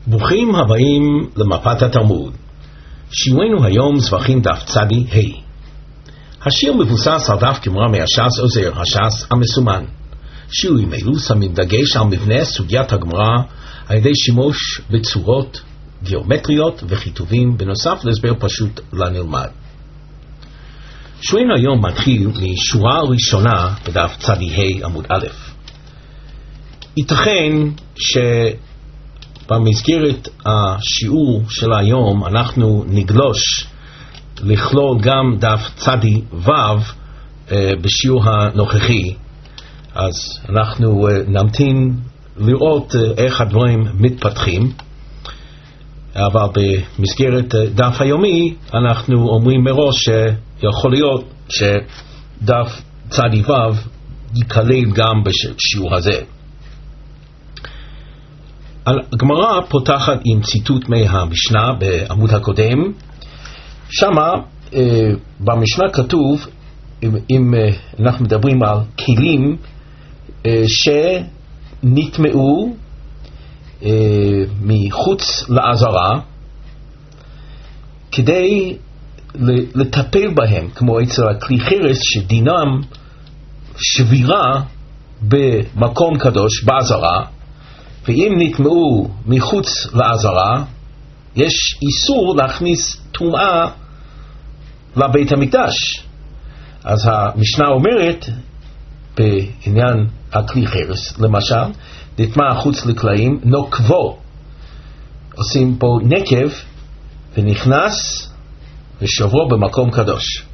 ברוכים הבאים למפת התלמוד. שיעורנו היום זבחים דף צדי ה'. השיר מבוסס על דף גמרא מהש"ס עוזר הש"ס המסומן. שיעורים אלו שמים דגש על מבנה סוגיית הגמרא על ידי שימוש בצורות גיאומטריות וכיתובים בנוסף להסבר פשוט לנלמד. שיעורנו היום מתחיל משורה ראשונה בדף צדי ה' עמוד א'. ייתכן במסגרת השיעור של היום אנחנו נגלוש לכלול גם דף צדי ו' בשיעור הנוכחי, אז אנחנו נמתין לראות איך הדברים מתפתחים, אבל במסגרת דף היומי אנחנו אומרים מראש שיכול להיות שדף צדי ו' ייכלל גם בשיעור הזה. הגמרא פותחת עם ציטוט מהמשנה בעמוד הקודם. שמה במשנה כתוב, אם אנחנו מדברים על כלים שנטמעו מחוץ לעזרה כדי לטפל בהם, כמו אצל הכלי חרס שדינם שבירה במקום קדוש בעזרה, ואם נטמעו מחוץ לעזרה יש איסור להכניס טומאה לבית המקדש. אז המשנה אומרת בעניין הכלי חרס, למשל נטמע חוץ לכלאים, נוקבו, עושים פה נקב ונכנס ושוברו במקום קדוש.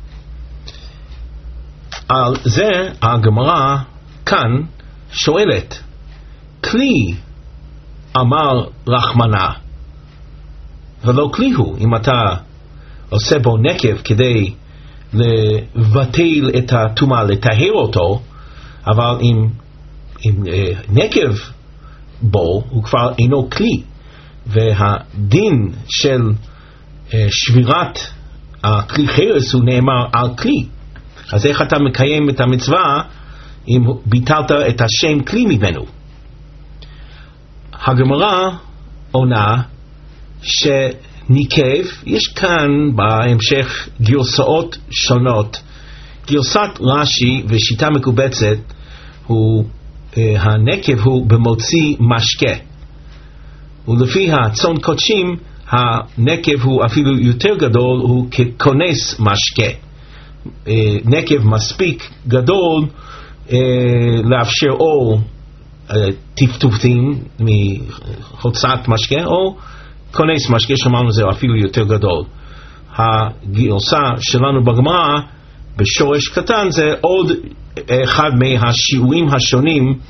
על זה הגמרא כאן שואלת, כלי אמר רחמנה ולא כלי הוא. אם אתה עושה בו נקב כדי לבטל את הטומאה, לטהר אותו, אבל אם נקב בו הוא כבר אינו כלי, והדין של שבירת הכלי חרס הוא נאמר על כלי, אז איך אתה מקיים את המצווה אם ביטלת את השם כלי ממנו? הגמרא עונה שניקב, יש כאן בהמשך גרסאות שונות. גרסת רש"י ושיטה מקובצת הנקב הוא במוציא משקה, ולפי הצאן קודשים הנקב הוא אפילו יותר גדול, הוא ככונס משקה. נקב מספיק גדול לאפשר או טפטופים מהוצאת משקה או כונס משקה, שאמרנו זה אפילו יותר גדול. הגרסה שלנו בגמרא בשורש קטן זה עוד אחד מהשיעורים השונים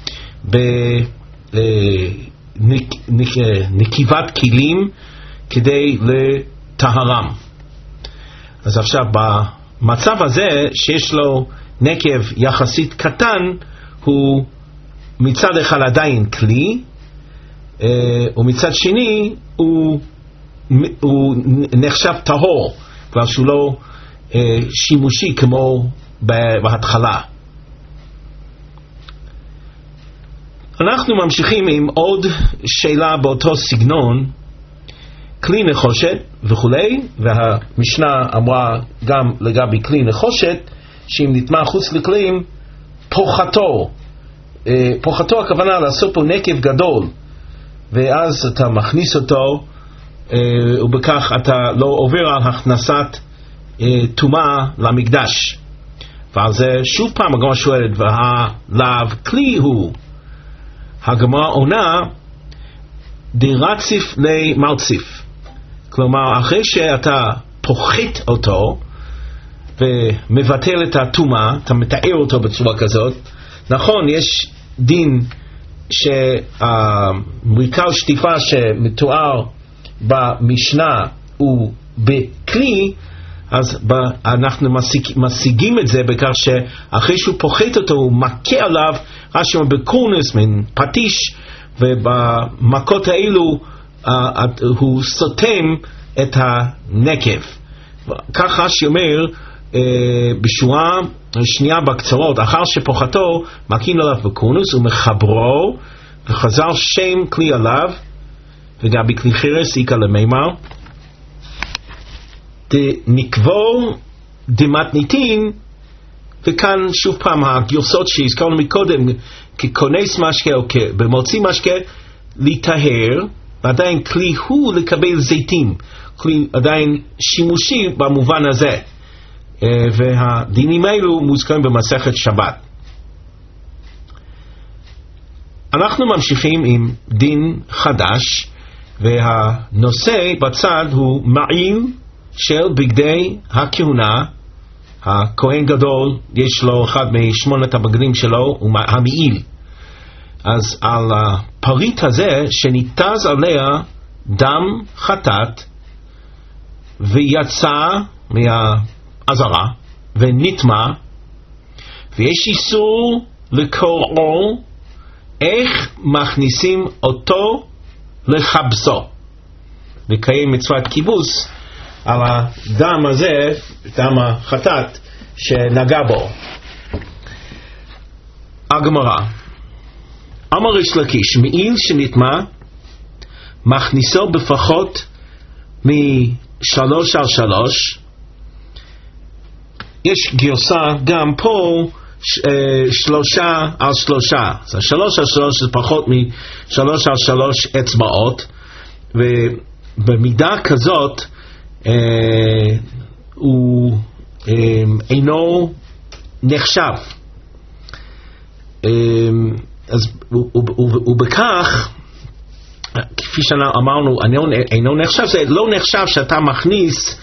בנקיבת כלים כדי לטהרם. אז עכשיו במצב הזה שיש לו נקב יחסית קטן, הוא מצד אחד עדיין כלי, ומצד שני הוא נחשב טהור, כבר שהוא לא שימושי כמו בהתחלה. אנחנו ממשיכים עם עוד שאלה באותו סגנון, כלי נחושת וכולי, והמשנה אמרה גם לגבי כלי נחושת שאם נטמע חוץ לכלים פוחתו. פוחתו הכוונה לעשות פה נקב גדול, ואז אתה מכניס אותו ובכך אתה לא עובר על הכנסת טומאה למקדש. ועל זה שוב פעם הגמרא שואלת, והלאו כלי הוא? הגמרא עונה דרציף למרציף, כלומר אחרי שאתה פוחת אותו ומבטל את הטומאה, אתה מתאר אותו בצורה כזאת. נכון, יש דין שהמריקה שטיפה שמתואר במשנה הוא בכלי, אז אנחנו משיגים את זה בכך שאחרי שהוא פוחת אותו הוא מכה עליו, רש"י אומר בקורנס, מן פטיש, ובמכות האלו הוא סותם את הנקב. כך רש"י אומר בשורה שנייה בקצרות, אחר שפוחתו מכין עליו בקורנוס ומחברו וחזר שם כלי עליו וגבי כלי חרס איקה למימר נקבור דמתניתין, וכאן שוב פעם הגרסות שהזכרנו מקודם ככונס משקה או במוציא משקה להיטהר, ועדיין כלי הוא לקבל זיתים, כלי עדיין שימושי במובן הזה, והדינים האלו מוזכרים במסכת שבת. אנחנו ממשיכים עם דין חדש, והנושא בצד הוא מעיל של בגדי הכהונה. הכהן גדול יש לו אחד משמונת הבגדים שלו, הוא המעיל. אז על הפריט הזה שניתז עליה דם חטאת ויצא מהעזרה ונטמע, ויש איסור לקוראו איך מכניסים אותו לחבסו, לקיים מצוות כיבוס על הדם הזה, דם החטאת שנגע בו. הגמרא, אמר ריש לקיש, מעיל שנטמע מכניסו בפחות מ3 על 3. יש גרסה גם פה 3 על 3. 3 על 3 זה פחות מ3 על 3 אצבעות, ובמידה כזאת הוא אינו נחשב. אז ובכך, כפי שאמרנו, אינו נחשב, זה לא נחשב שאתה מכניס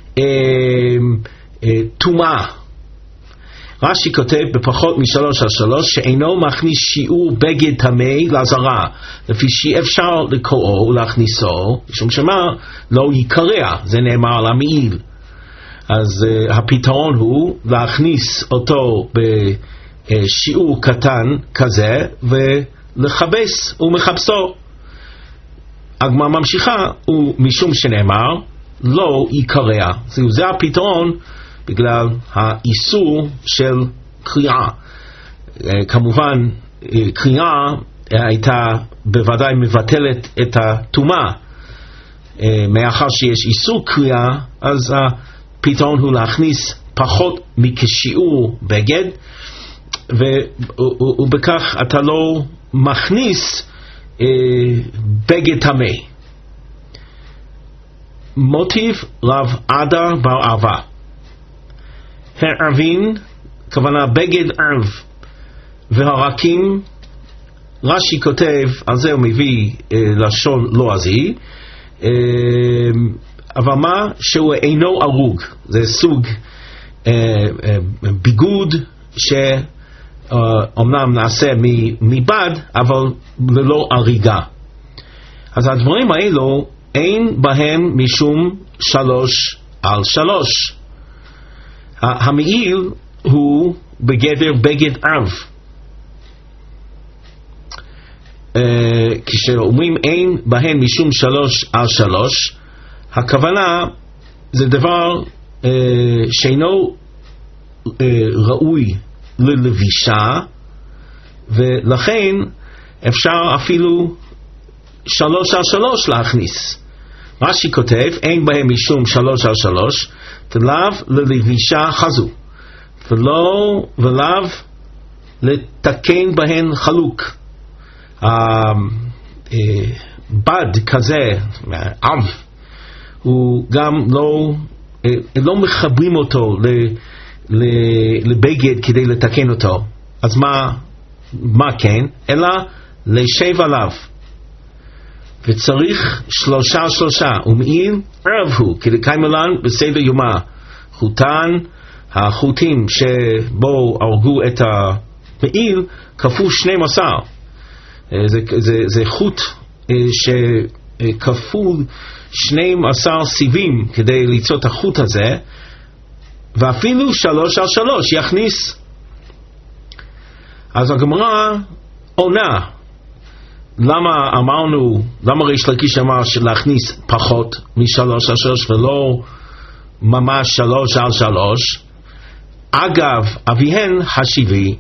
טומאה. רש"י כותב בפחות מ3 על 3 שאינו מכניס שיעור בגד טמא לעזרה, לפי שאי אפשר לקרוא ולהכניסו, משום שמה לא יקרע, זה נאמר על המעיל. אז הפתרון הוא להכניס אותו בשיעור קטן כזה ולחבס ומחבסו. הגמרא ממשיכה, ומשום שנאמר לא יקרע, זה הפתרון בגלל האיסור של קריאה. כמובן קריאה הייתה בוודאי מבטלת את הטומאה, מאחר שיש איסור קריאה, אז הפתרון הוא להכניס פחות מכשיעור בגד, ובכך אתה לא מכניס בגד טמא. מוטיב רב עדה בר אהבה, הערבין, כוונה בגד ערב והרקים. רש"י כותב, על זה הוא מביא לשון לועזי, אבל מה שהוא אינו ארוג, זה סוג ביגוד שאומנם נעשה מבד, אבל ללא אריגה. אז הדברים האלו אין בהם משום 3 על 3. המעיל הוא בגדר בגד ערב. כשאומרים אין בהם משום 3 על 3, הכוונה זה דבר שאינו ראוי ללבישה, ולכן אפשר אפילו 3 על 3 להכניס. רש"י כותב אין בהם משום 3 על 3 תלאו ללבישה חזו, ולאו לתקן בהן חלוק. בד כזה, עב, הוא גם לא מחברים אותו לבגד כדי לתקן אותו. אז מה כן? אלא לשב עליו. וצריך 3 על 3, ומעיל ערב הוא, כדקיימלן בסדר יומא, חוטן, החוטים שבו הרגו את המעיל, כפו 12. זה חוט שכפול 12 סיבים כדי ליצור את החוט הזה, ואפילו 3 על 3 יכניס. אז הגמרא עונה, למה ריש לקיש אמר להכניס פחות מ3 על 3 ולא ממש 3 על 3? אגב אביהן השיבי,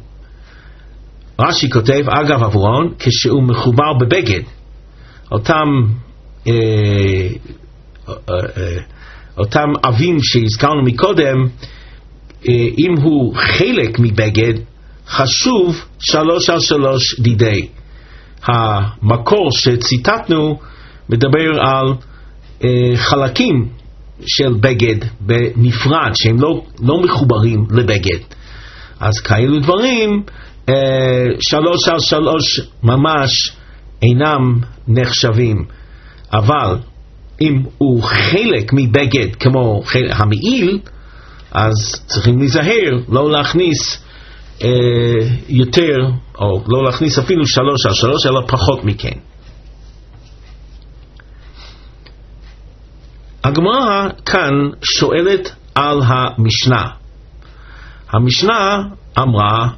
רש"י כותב אגב אברון, כשהוא מחובר בבגד, אותם אותם אבים שהזכרנו מקודם, אם הוא חלק מבגד, חשוב 3 על 3 דידי. המקור שציטטנו מדבר על חלקים של בגד בנפרד, שהם לא מחוברים לבגד. אז כאלו דברים 3 על 3 ממש אינם נחשבים. אבל אם הוא חלק מבגד כמו המעיל, אז צריכים להיזהר לא להכניס יותר, או לא להכניס אפילו 3 על 3, אלא פחות מכן. הגמרא כאן שואלת על המשנה. המשנה אמרה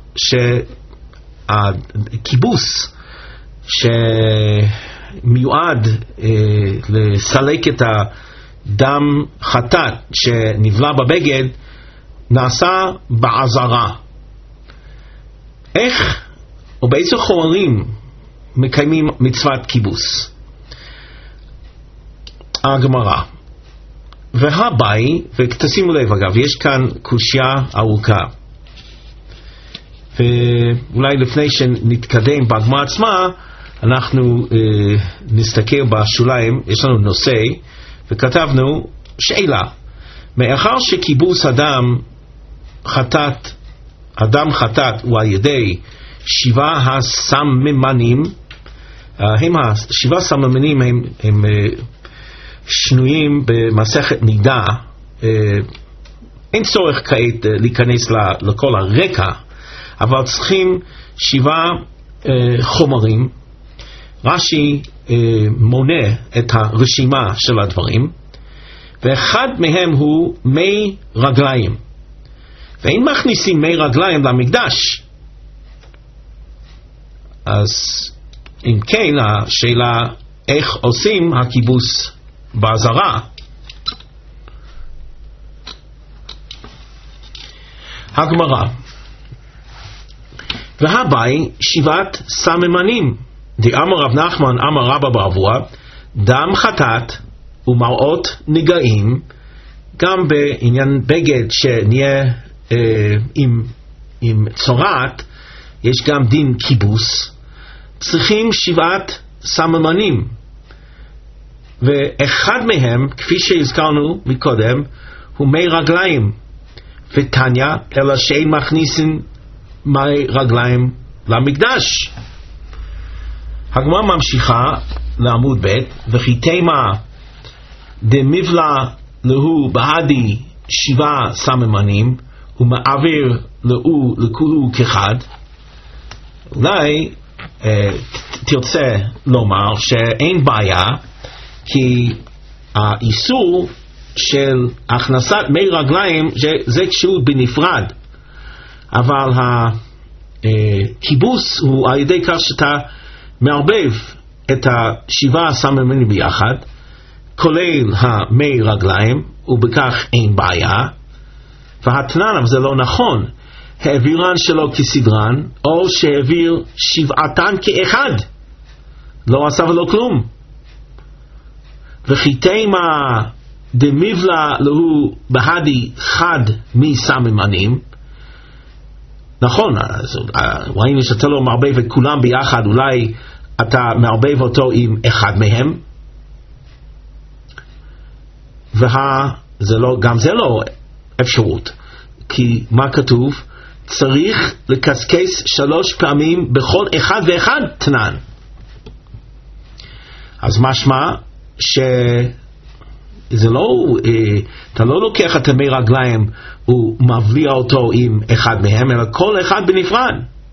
שהכיבוס שמיועד לסלק את הדם חטאת שנבלע בבגד נעשה בעזרה. איך או באיזה חומרים מקיימים מצוות כיבוס? הגמרא והבאי, ותשימו לב אגב, יש כאן קושיה ארוכה, ואולי לפני שנתקדם בגמרא עצמה אנחנו נסתכל בשוליים. יש לנו נושא וכתבנו שאלה: מאחר שכיבוס אדם חטאת הוא על ידי 7 הסממנים, הם 7 הסממנים הם שנויים במסכת נידה. אין צורך כעת להיכנס לכל הרקע, אבל צריכים 7 חומרים. רש"י מונה את הרשימה של הדברים, ואחד מהם הוא מי רגליים, ואין מכניסים מי רגליים למקדש. אז אם כן, השאלה איך עושים הכיבוס בעזרה. הגמרא והבאי 7 סממנים. דאמר רב נחמן אמר רבא בר אבוה, דם חטאת ומראות נגעים. גם בעניין בגד שנהיה עם צורת, יש גם דין כיבוס. צריכים 7 סממנים, ואחד מהם, כפי שהזכרנו מקודם, הוא מי רגליים. ותניא, אלא שאין מכניסים מי רגליים למקדש. הגמרא ממשיכה לעמוד ב', וכי תימה דמבלע להו בהדי 7 סממנים ומעביר להו לכולו כחד. אולי תרצה לומר שאין בעיה, כי האיסור של הכנסת מי רגליים זה כשהוא בנפרד, אבל הכיבוס הוא על ידי כך שאתה מערבב את 7 הסממנים ביחד, כולל המי רגליים, ובכך אין בעיה. והתנן, אבל זה לא נכון, העבירן שלו כסדרן, או שהעביר 7 כאחד, לא עשה ולא כלום. וכי תימה דמבלע להו בהדי חד מסממנים, נכון, ראינו שאתה לא מערבב את כולם ביחד, אולי אתה מערבב אותו עם אחד מהם, גם זה לא אפשרות, כי מה כתוב? צריך לקסקס 3 פעמים בכל אחד ואחד תנן. אז משמע זה לא, אתה לא לוקח את המי רגליים ומבליע אותו עם אחד מהם, אלא כל אחד בנפרד.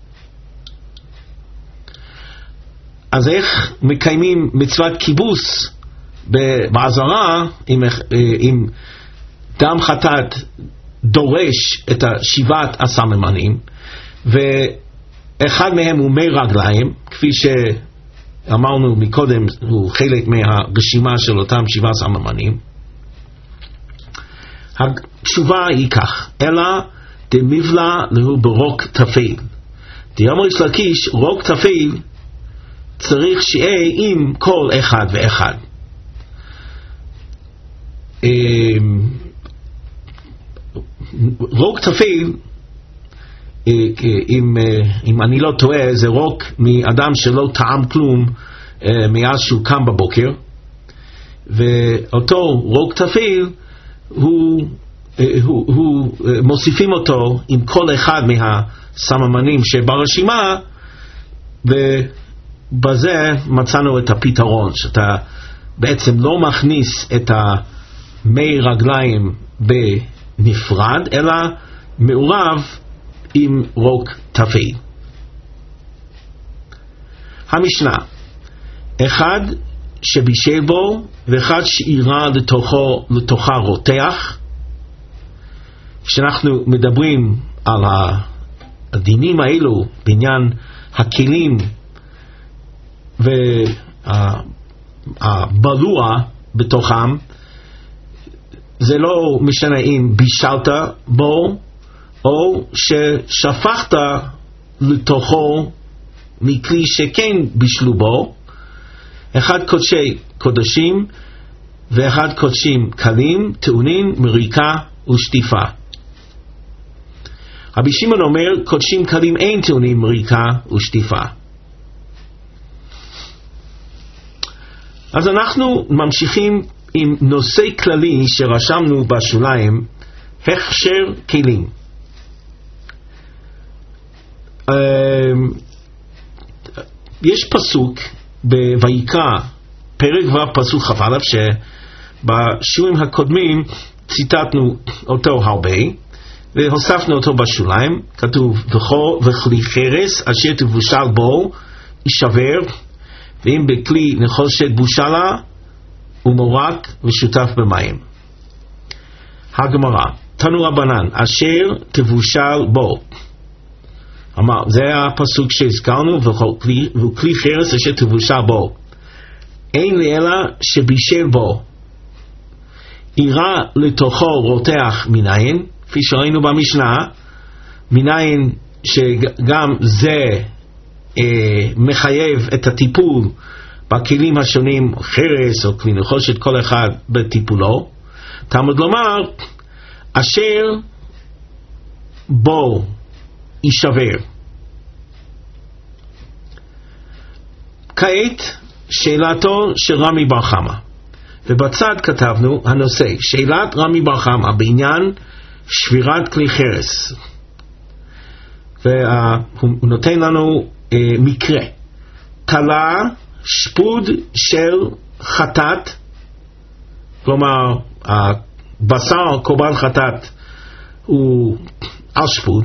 אז איך מקיימים מצוות כיבוס בעזרה אם דם חטאת דורש את 7 הסממנים, ואחד מהם הוא מי רגליים, כפי שאמרנו מקודם, הוא חלק מהרשימה של אותם 7 סממנים. התשובה היא כך: אלא דמבלע להו ברוק תפיל. דאמר ריש לקיש, רוק תפיל צריך שיהיה עם כל אחד ואחד. רוק תפל, אם אני לא טועה, זה רוק מאדם שלא טעם כלום מאז שהוא קם בבוקר, ואותו רוק תפל הוא מוסיפים אותו עם כל אחד מהסממנים שברשימה, ובזה מצאנו את הפתרון, שאתה בעצם לא מכניס את מי רגליים בנפרד, אלא מעורב עם רוק תפל. המשנה, אחד שבישל בו ואחד שאירה לתוכה רותח. כשאנחנו מדברים על הדינים האלו בעניין הכלים והבלוע בתוכם, זה לא משנה אם בישלת בו או ששפכת לתוכו מכלי שכן בישלו בו. אחד קודשי קודשים ואחד קודשים קלים, טעונים מריקה ושטיפה. רבי שמעון אומר קודשים קלים אין טעונים מריקה ושטיפה. אז אנחנו ממשיכים עם נושא כללי שרשמנו בשוליים, הכשר כלים. יש פסוק בויקרא פרק ו' פסוק כ"א, שבשיעורים הקודמים ציטטנו אותו הרבה והוספנו אותו בשוליים. כתוב וכלי חרס אשר תבושל בו יישבר, ואם בכלי נחושת בושלה ומורק ושותף במים. הגמרא, תנו רבנן אשר תבושל בו, אמר, זה הפסוק שהזכרנו, וכלי חרס אשר תבושל בו אין לי אלא שבישל בו, אירה לתוכו רותח מניין, כפי שראינו במשנה, מניין שגם זה מחייב את הטיפול בכלים השונים, חרס או כלי נחושת, כל אחד בטיפולו. תלמוד לומר אשר בו יישבר. כעת שאלתו של רמי בר חמא, ובצד כתבנו הנושא, שאלת רמי בר חמא בעניין שבירת כלי חרס, והוא נותן לנו מקרה. תלה שפוד של חטאת, כלומר הבשר קורבן חטאת הוא על שפוד,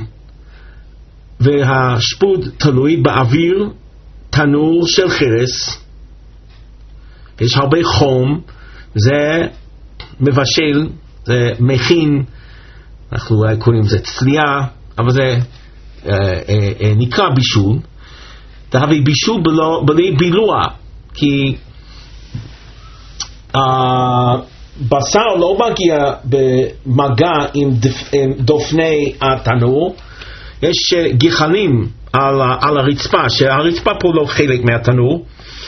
והשפוד תלוי באוויר תנור של חרס, יש הרבה חום, זה מבשל, זה מכין, אנחנו אולי קוראים זה צלייה, אבל זה נקרא בישול. תהווי בישול בלי בילוע, כי הבשר לא מגיע במגע עם דופני התנור, יש גחלים על הרצפה, שהרצפה פה לא חלק מהתנור,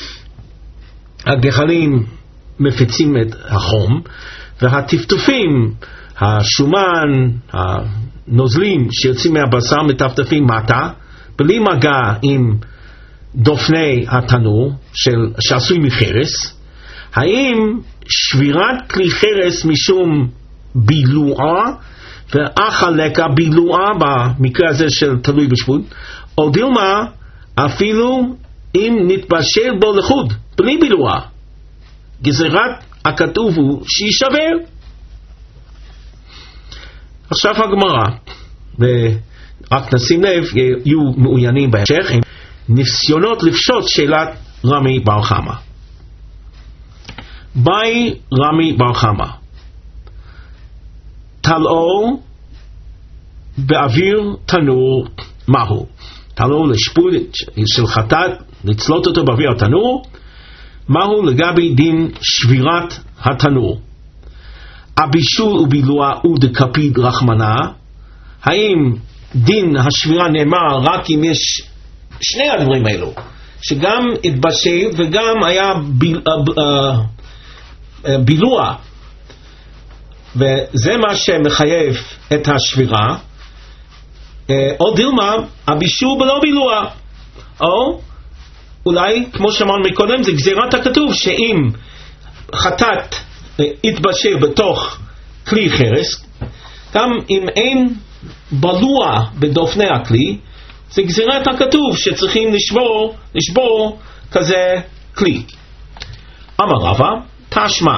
הגחלים מפיצים את החום, והטפטופים, השומן, הנוזלים שיוצאים מהבשר מטפטפים מטה, בלי מגע עם דופני התנור שעשוי מחרס. האם שבירת כלי חרס משום בילועה, ואחלקה בילועה במקרה הזה של תלוי בשפוד, או דילמה אפילו אם נתבשל בו לחוד בלי בילועה, גזירת הכתוב הוא שישבר. עכשיו הגמרא, ורק נשים לב, יהיו מעוניינים בהמשך עם ניסיונות לפשוט שאלת רמי בר חמא. באי רמי בר חמא, תלאו באוויר תנור, מהו? תלאו לשפוד של חטאת, לצלות אותו באוויר התנור, מהו לגבי דין שבירת התנור? הבישול ובילוע הוא דקפיד רחמנה, האם דין השבירה נאמר רק אם יש שני הדברים האלו, שגם התבשל וגם היה בילוע, וזה מה שמחייב את השבירה, או דילמה, הבישול בלא בילוע, או אולי, כמו שאמרנו מקודם, זה גזירת הכתוב, שאם חטאת יתבשל בתוך כלי חרס, גם אם אין בלוע בדופני הכלי, זה גזירת הכתוב שצריכים לשבור כזה כלי. אמר רבא, תשמע,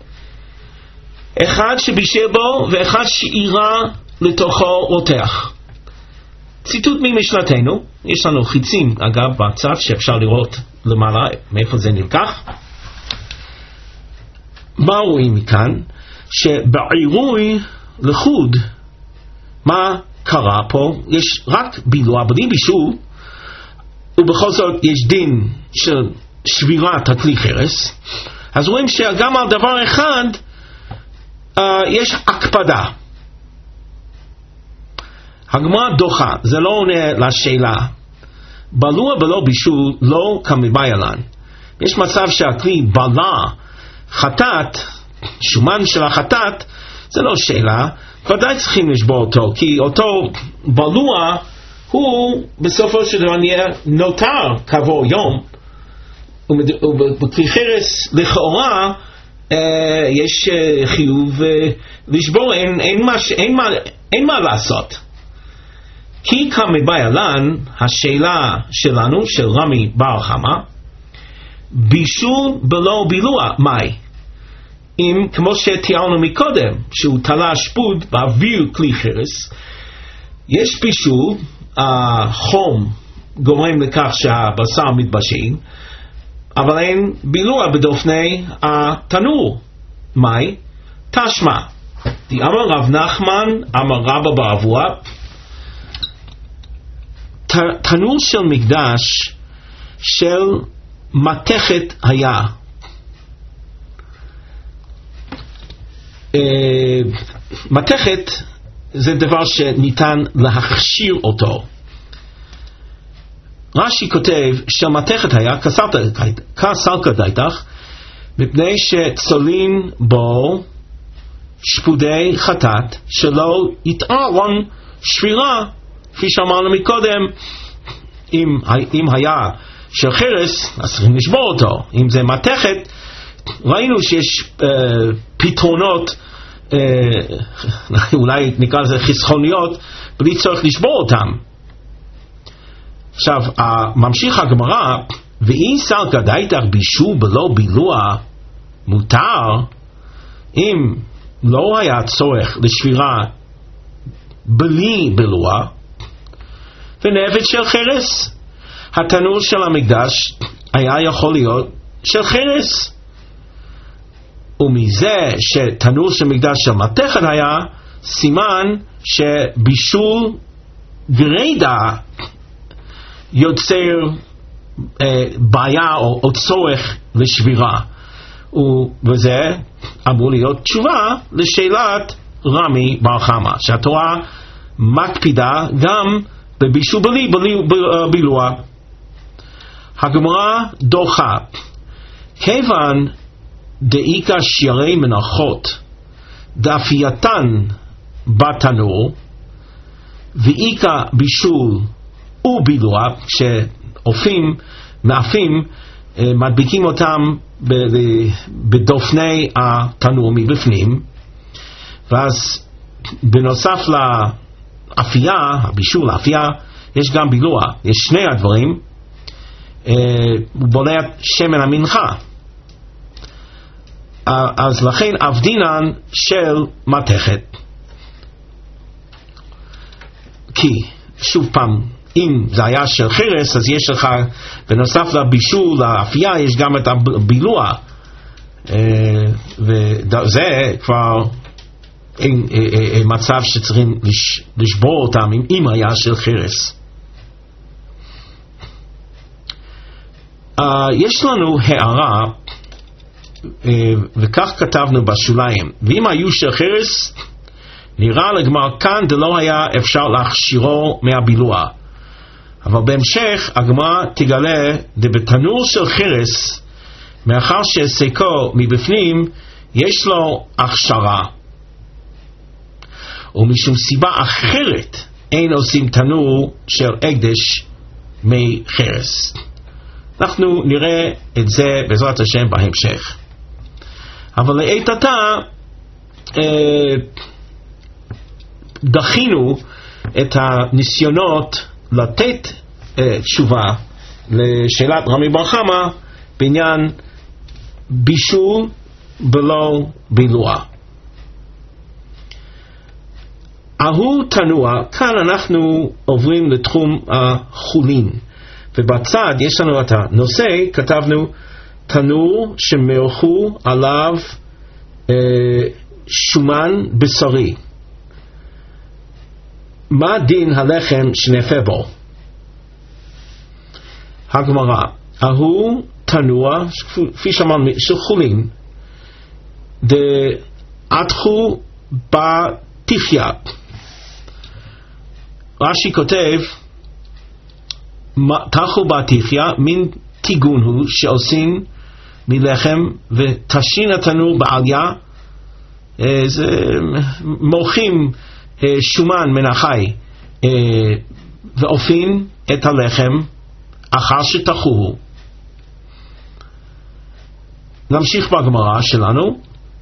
אחד שבישל בו ואחד שאירה לתוכו רותח. ציטוט ממשנתנו, יש לנו חיצים אגב בצד שאפשר לראות למעלה מאיפה זה נלקח. מה רואים מכאן? שבעירוי לחוד, מה קרה פה? יש רק בילוע בלי בישול, ובכל זאת יש דין של שבירת הכלי חרס. אז רואים שגם על דבר אחד יש הקפדה. הגמרא דוחה, זה לא עונה לשאלה. בלוע בלא בישול לא כמבעלן. יש מצב שהכלי בלע חטאת, שומן של החטאת, זה לא שאלה, ודאי צריכים לשבור אותו, כי אותו בלוע הוא בסופו של דבר נהיה נותר כעבור יום, ובכלי חרס לכאורה יש חיוב לשבור, אין מה לעשות. כי כמבעלן, השאלה שלנו, של רמי בר חמא, בישול בלא בילוע, מהי? אם כמו שתיארנו מקודם, שהוא תלה שפוד באוויר כלי חרס, יש בישול, החום גורם לכך שהבשר מתבשל, אבל אין בילוע בדופני התנור. מהי? תשמע, אמר רב נחמן, אמר רבא בר אבוה, תנור של מקדש של מתכת היה. מתכת זה דבר שניתן להכשיר אותו. רש"י כותב שהמתכת היה כסלקא דייתך, מפני שצולין בו שפודי חטאת שלא יתארון שבירה, כפי שאמרנו מקודם. אם היה של חרס, אז צריכים לשבור אותו. אם זה מתכת, ראינו שיש פתרונות, אולי נקרא לזה חסכוניות, בלי צורך לשבור אותם. עכשיו, ממשיך הגמרא, ואם סלקא דייתך בישול בלא בילוע מותר, אם לא היה צורך לשבירה בלי בילוע, ונעבד של חרס, התנור של המקדש היה יכול להיות של חרס. ומזה שתנור של מקדש של מתכת היה, סימן שבישול גרידא יוצר בעיה או צורך לשבירה. וזה אמור להיות תשובה לשאלת רמי בר חמא, שהתורה מקפידה גם בבישול בלי בילוע. הגמרא דוחה, כיוון דאיקה שירי מנחות דאפייתן בתנור ואיקה בישול ובילוע, שאופים מאפים מדביקים אותם בדופני התנור מבפנים, ואז בנוסף לאפייה, הבישול, האפייה, יש גם בילוע, יש שני הדברים. הוא בולע שמן המנחה, אז לכן אבדינן של מתכת. כי שוב פעם, אם זה היה של חרס, אז יש לך בנוסף לבישול, לאפייה, יש גם את הבילוע, וזה כבר מצב שצריכים לשבור אותם אם היה של חרס. יש לנו הערה, וכך כתבנו בשוליים, ואם היו של חרס, נראה לגמר כאן דלא היה אפשר להכשירו מהבילוע. אבל בהמשך הגמרא תגלה דבתנור של חרס, מאחר שהסקו מבפנים יש לו הכשרה, ומשום סיבה אחרת אין עושים תנור של הקדש מחרס. אנחנו נראה את זה בעזרת השם בהמשך. אבל לעת עתה דחינו את הניסיונות לתת תשובה לשאלת רבי בר חמא בעניין בישול בלא בילוע. ההוא תנוע, כאן אנחנו עוברים לתחום החולין, ובצד יש לנו את הנושא, כתבנו תנור שמלכו עליו שומן בשרי. מה דין הלחם שנאפה בו? הגמרא, ההוא תנוע, כפי שאמרנו, של חולין, דעתחו בתחיה. רש"י כותב, תחו בתחיה, מין תיגון הוא שעושים מלחם ותשין התנור בעליה, מורחים שומן מן החי ואופים את הלחם אחר שתחוהו. נמשיך בגמרא שלנו.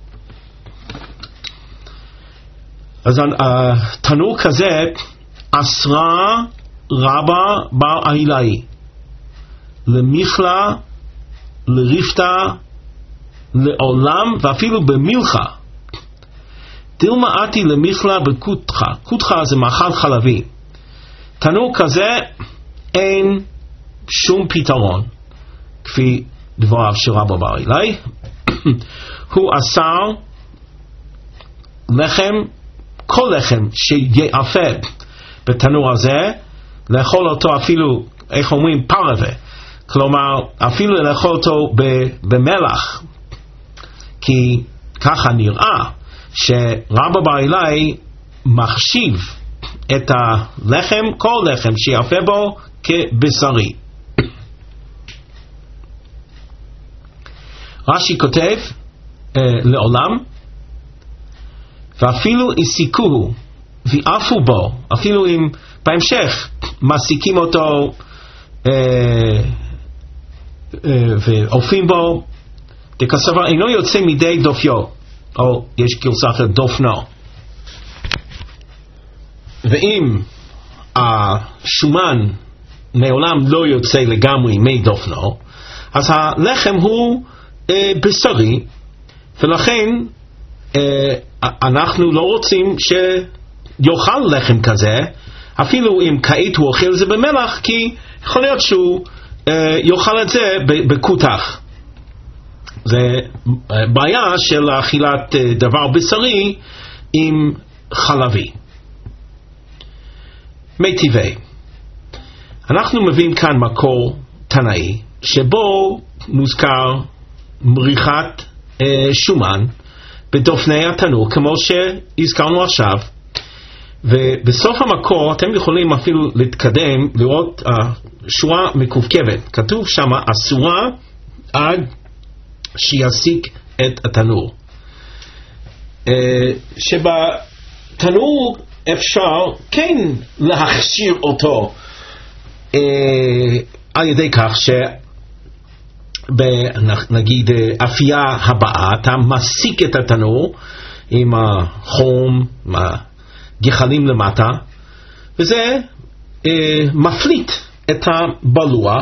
אז התנור כזה אסרה רבה בר אהילאי למכלה, לריפתה, לעולם ואפילו במלחה. דילמה אתי למכלה בקותחה. קותחה זה מאכל חלבי. תנור כזה אין שום פתרון, כפי דבריו של רבא בר אהילאי. הוא אסר לחם, כל לחם שיאפה בתנור הזה, לאכול אותו אפילו, איך אומרים, פרווה, כלומר אפילו לאכול אותו במלח, כי ככה נראה שרבא בר אהילאי מחשיב את הלחם, כל לחם שיאפה בו, כבשרי. רש"י כותב לעולם, ואפילו הסיקוהו ויעפו בו, אפילו אם בהמשך מעסיקים אותו ועופים בו, דכסבר אינו יוצא מידי דופיו, או יש גרסה אחרת דופנו. ואם השומן מעולם לא יוצא לגמרי מדופנו, אז הלחם הוא בשרי, ולכן אנחנו לא רוצים שיאכל לחם כזה, אפילו אם כעת הוא אוכל זה במלח, כי יכול להיות שהוא יאכל את זה בקותח. זה בעיה של אכילת דבר בשרי עם חלבי. מיטיבי, אנחנו מביאים כאן מקור תנאי שבו מוזכר מריחת שומן בדופני התנור, כמו שהזכרנו עכשיו. ובסוף המקור אתם יכולים אפילו להתקדם, לראות שורה מקווקבת, כתוב שם אסורה עד שיסיק את התנור. שבתנור אפשר כן להכשיר אותו על ידי כך נגיד אפייה הבאה אתה מסיק את התנור עם החום, עם הגחלים למטה, וזה מפליט את הבלוע,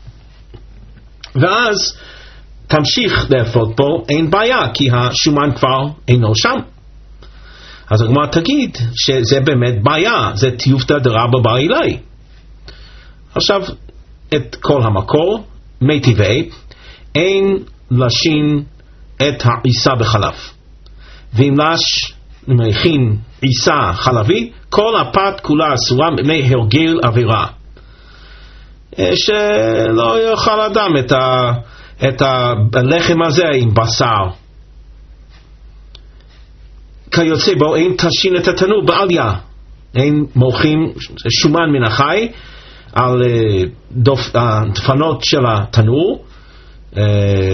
ואז תמשיך לאפות פה, אין בעיה, כי השומן כבר אינו שם. אז הגמרא תגיד שזה באמת בעיה, זה תיופתא דרבא בר אהילאי. עכשיו את כל המקור מיטיבי, אין לשין את העיסה בחלב, ואם מכין עיסה חלבי, כל הפת כולה אסורה מפני הרגל עבירה, שלא יאכל אדם את הלחם הזה עם בשר. כיוצא בו אין תשין את התנור בעליה, אין מורחים שומן מן החי על דפנות של התנור,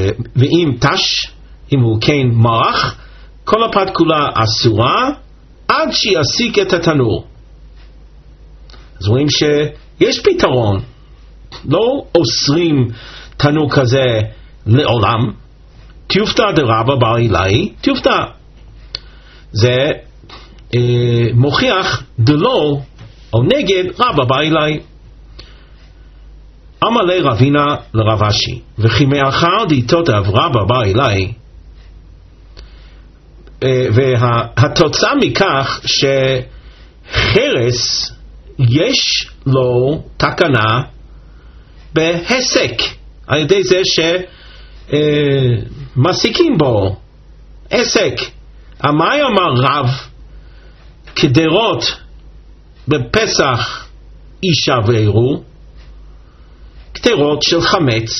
ואם תש, אם הוא כן מרח, כל הפת כולה אסורה, עד שיסיק את התנור. אז רואים שיש פתרון, לא אוסרים תנור כזה לעולם. תיופתא דרבא בר אילאי, תיופתא. זה מוכיח דלא או נגד רבא בר אילאי. אמר לי רבינה לרב אשי, וכי מאחר דאיתותיו רבא בר אילאי, והתוצאה מכך שחרס יש לו תקנה בהסק, על ידי זה שמסיקים בו עסק. מה אמר רב? קדרות בפסח אישה ועירו, קדרות של חמץ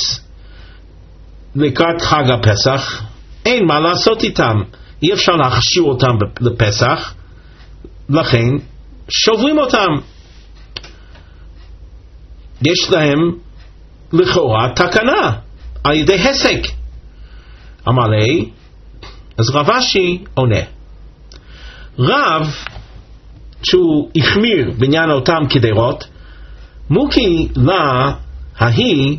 לקראת חג הפסח, אין מה לעשות איתם, אי אפשר להכשיר אותם לפסח, לכן שוברים אותם. יש להם לכאורה תקנה על ידי הסק. אמר לי, אז רב אשי עונה, רב שהוא החמיר בעניין אותם קדרות, מוקי לה ההיא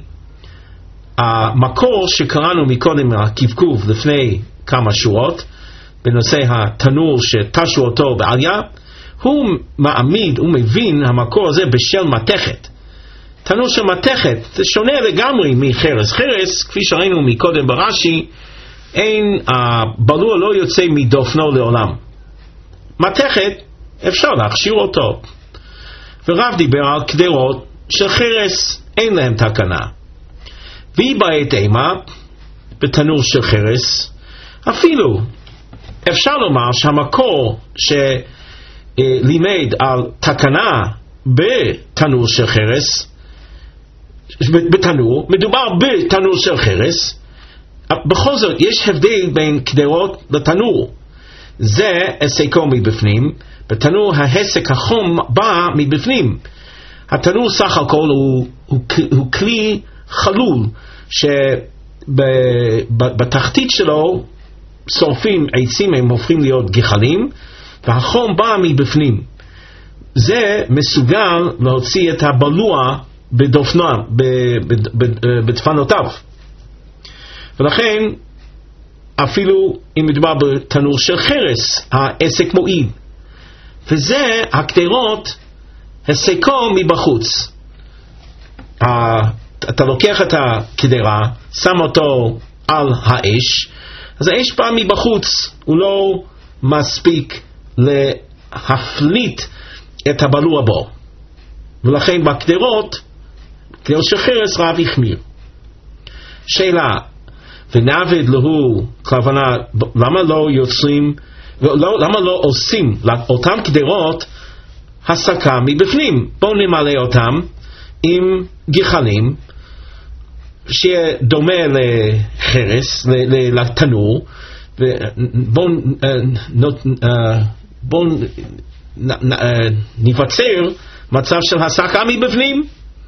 המקור שקראנו מקודם הקבקוב לפני כמה שורות בנושא התנור שתשו אותו בעליה, הוא מעמיד ומבין המקור הזה בשל מתכת. תנור של מתכת זה שונה לגמרי מחרס. חרס, כפי שראינו מקודם ברש"י, הבלוע לא יוצא מדופנו לעולם. מתכת אפשר להכשיר אותו. ורב דיבר על קדרות של חרס, אין להם תקנה. והיא בעת אימה בתנור של חרס, אפילו אפשר לומר שהמקור שלימד על תקנה בתנור של חרס, בתנור, מדובר בתנור של חרס, בכל זאת יש הבדל בין קדרות לתנור. זה הסקו מבפנים, בתנור ההסק החום בא מבפנים. התנור סך הכל הוא כלי חלול שבתחתית שלו שורפים עצים, הם הופכים להיות גחלים, והחום בא מבפנים. זה מסוגל להוציא את הבלוע בדפנותיו. ולכן אפילו אם מדובר בתנור של חרס, העסק מועיל. וזה הקדרות הסקו מבחוץ. אתה לוקח את הקדרה, שם אותו על האש, אז האש בא מבחוץ, הוא לא מספיק להפליט את הבלוע בו. ולכן בקדרות, קדרות של חרס רב החמיר. שאלה, ונעבד לו, כוונה, למה לא יוצרים, למה לא עושים לאותם קדרות הסקה מבפנים? בואו נמלא אותם עם גחלים שדומה לחרס, לתנור, ובואו נבצר מצב של הסקה מבפנים.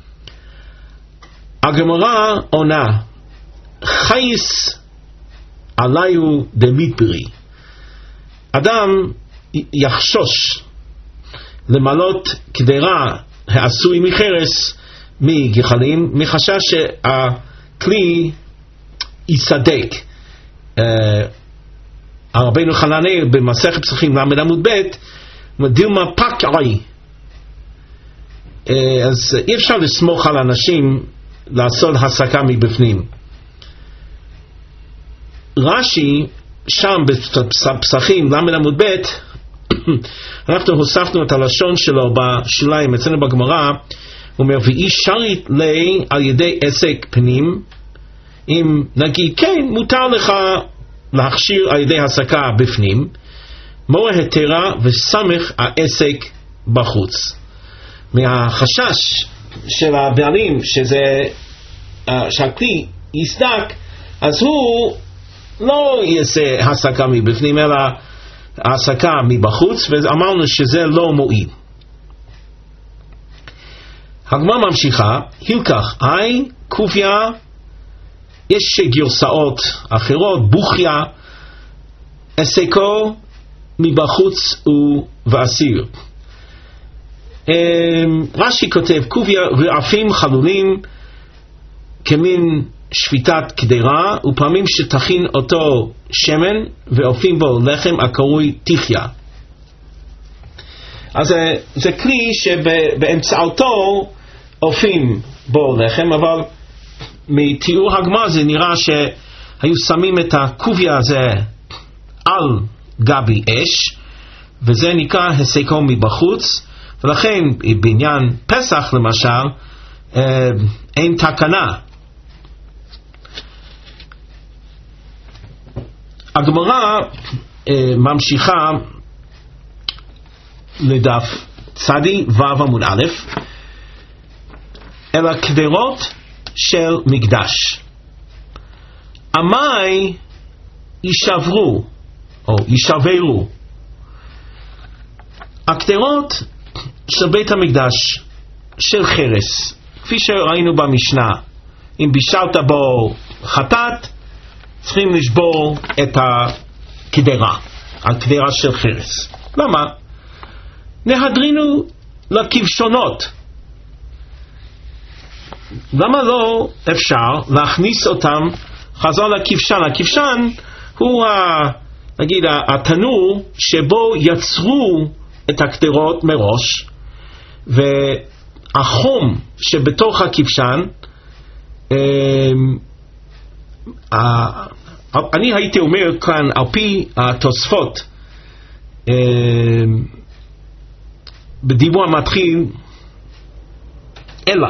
הגמרא עונה, חייס עליו דמיתברי. אדם יחשוש למלות קדרה העשוי מחרס מגחלים, מחשש שהכלי יסדק. רבינו חננאל במסכת פסחים למד עמוד ב' דילמה פקעי. אז אי אפשר לסמוך על אנשים לעשות הסקה מבפנים. רש"י שם בפסחים למד עמוד ב' אנחנו הוספנו את הלשון שלו בשוליים אצלנו בגמרא. הוא אומר, ואיש שרית לי על ידי עסק פנים, אם נגיד כן מותר לך להכשיר על ידי הסקה בפנים, מורה התרה וסמך העסק בחוץ. מהחשש של הבעלים שהכלי יסדק, אז הוא לא יעשה הסקה מבפנים אלא הסקה מבחוץ, ואמרנו שזה לא מועיל. הגמרא ממשיכה, הילקח קופיה, יש גרסאות אחרות, בוכיה, הסקו מבחוץ ואסיר. רש"י כותב, קוביה רעפים חלולים כמין שפיטת קדרה, ופעמים שתכין אותו שמן ואופים בו לחם הקרוי תיכיה. אז זה כלי שבאמצעותו אופים בו לחם, אבל מתיאור הגמרא זה נראה שהיו שמים את הקוביה הזה על גבי אש, וזה נקרא הסקו מבחוץ, ולכן בעניין פסח למשל אין תקנה. הגמרא ממשיכה לדף צדי ו' עמוד א', אל הקדרות של מקדש. עמי יישברו או יישברו. הקדרות של בית המקדש של חרס, כפי שראינו במשנה, אם בישלת בו חטאת, צריכים לשבור את הקדרה, הקדרה של חרס. למה? נהדרינו לכבשונות. למה לא אפשר להכניס אותם חזרה לכבשן? הכבשן הוא נגיד התנור שבו יצרו את הקדרות מראש, והחום שבתוך הכבשן, אני הייתי אומר כאן על פי התוספות בדיבור המתחיל אלא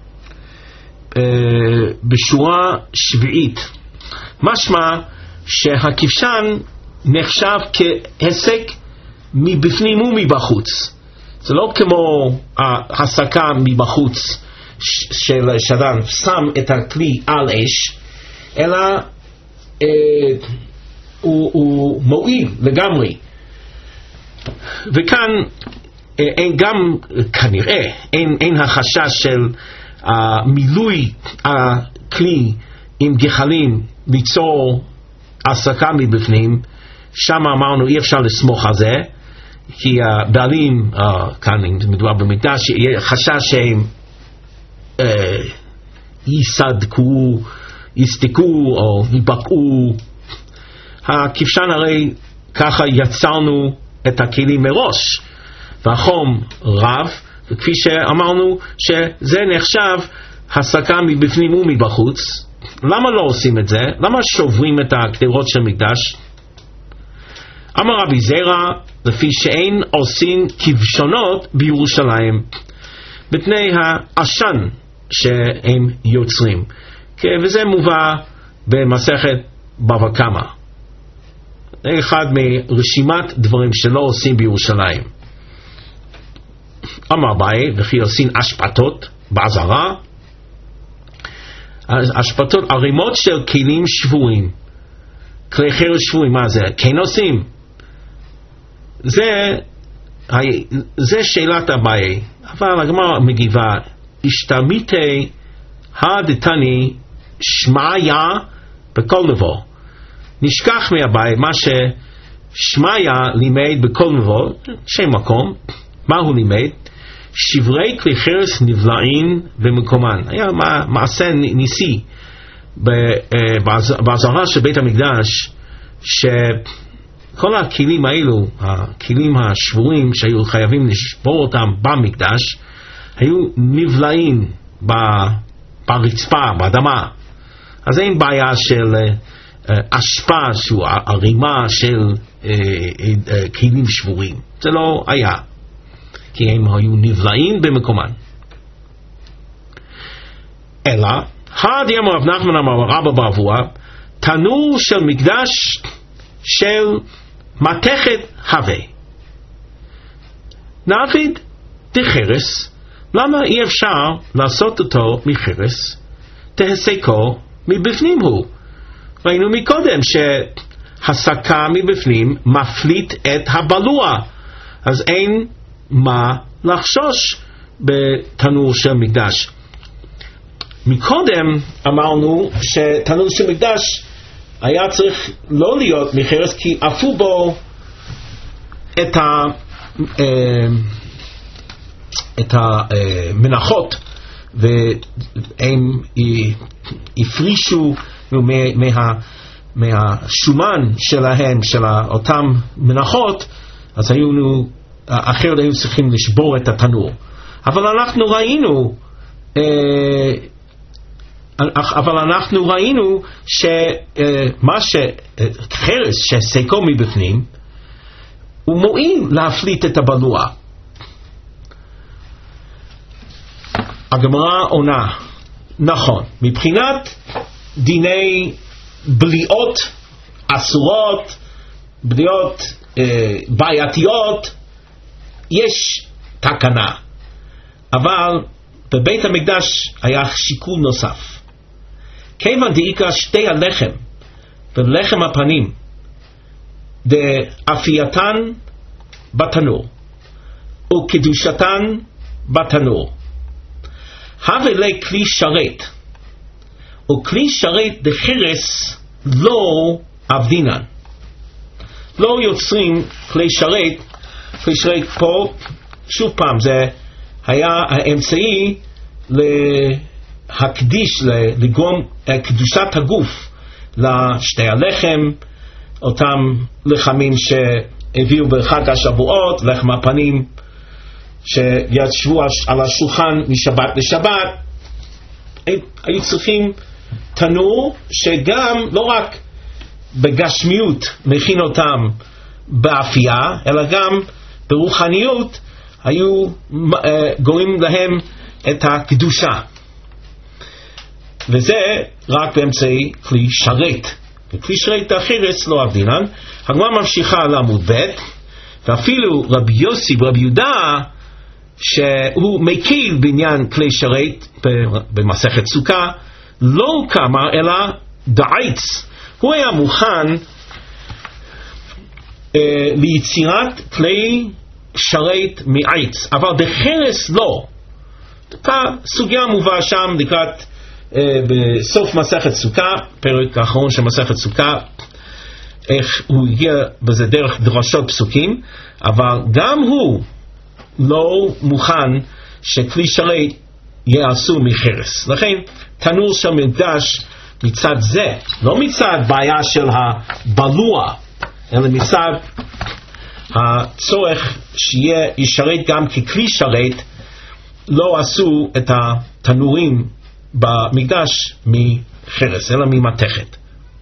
בשורה שביעית, משמע שהכבשן נחשב כהסק מבפנים ומבחוץ. זה לא כמו ההסקה מבחוץ של שדן שם את הכלי על אש, אלא הוא מועיל לגמרי. וכאן אין גם כנראה אין החשש של מילוי הכלי עם גחלים ליצור הסקה מבפנים. שם אמרנו אי אפשר לסמוך על זה, כי הבעלים כאן מדובר במקדש, חשש שהם יסתקו או ייבקעו. הכבשן הרי ככה יצרנו את הכלים מראש, והחום רב, וכפי שאמרנו שזה נחשב הסקה מבפנים ומבחוץ. למה לא עושים את זה? למה שוברים את הקדרות של מקדש? אמר רבי זרע, לפי שאין עושים כבשונות בירושלים בתנאי העשן שהם יוצרים, וזה מובא במסכת בבא קמא, אחד מרשימת דברים שלא עושים בירושלים. אמר אביי, וכי עושים אשפתות בעזרה. אשפתות, ערימות של כלים שבורים, כלי חרס שבורים, מה זה? כן עושים? זה שאלת אביי. אבל הגמרא מגיבה, השתמיתי הדתני שמעיה בכל נבו. נשכח מאביי מה ששמעיה לימד בכל נבו, שם מקום. מה הוא לימד? שברי כלי חרס נבלעים במקומן. היה מעשה ניסי בעזרה של בית המקדש, שכל הכלים האלו, הכלים השבורים שהיו חייבים לשבור אותם במקדש, היו נבלעים ברצפה, באדמה. אז אין בעיה של השפעה, שהוא ערימה של כלים שבורים. זה לא היה, כי הם היו נבלעים במקומן. אלא, הדי אמר רב נחמן אמר רבא באבוה, תנור של מקדש של מתכת הווה. נעביד דחרס, למה אי אפשר לעשות אותו מחרס? תהסקו מבפנים הוא. ראינו מקודם שהסקה מבפנים מפליט את הבלוע, אז אין מה לחשוש בתנור של מקדש. מקודם אמרנו שתנור של מקדש היה צריך לא להיות מחרס, כי אפו בו את המנחות, והם הפרישו מהשומן שלהם, של אותם מנחות, אז אחרת היו צריכים לשבור את התנור. אבל אנחנו ראינו שמה חרס שסיקו מבפנים הוא מועיל להפליט את הבלוע. הגמרא עונה, נכון, מבחינת דיני בליעות אסורות, בליעות בעייתיות, יש תקנה, אבל בבית המקדש היה שיקול נוסף. כיוון דאיקרא שתי הלחם ולחם הפנים דאפייתן בתנור וקדושתן בתנור, הווה לי כלי שרת, וכלי שרת דחרס לא עבדינן. לא יוצרים כלי שרת. כלי שרת פה שוב פעם זה היה האמצעי להקדיש, לגרום קדושת הגוף לשתי הלחם, אותם לחמים שהביאו בחג השבועות, לחם הפנים שישבו על השולחן משבת לשבת. היו צריכים תנור שגם לא רק בגשמיות מכין אותם באפייה, אלא גם ברוחניות היו גורמים להם את הקדושה, וזה רק באמצעי כלי שרת. וכלי שרת החרס לא עבדינן. הגמרא ממשיכה לעמוד ב', ואפילו רבי יוסי ורבי יהודה שהוא מקל בעניין כלי שרת במסכת סוכה, לא כמה אלא דעיץ. הוא היה מוכן ליצירת כלי שרת מעץ, אבל בחרס לא. סוגיה מובאה שם לקראת בסוף מסכת סוכה, פרק האחרון של מסכת סוכה, איך הוא הגיע בזה דרך דרשות פסוקים, אבל גם הוא לא מוכן שכלי שרת יעשו מחרס. לכן תנור של מקדש מצד זה, לא מצד בעיה של הבלוע, אלא מצד הצורך שישרת גם ככלי שרת, לא עשו את התנורים במקדש מחרס, אלא ממתכת.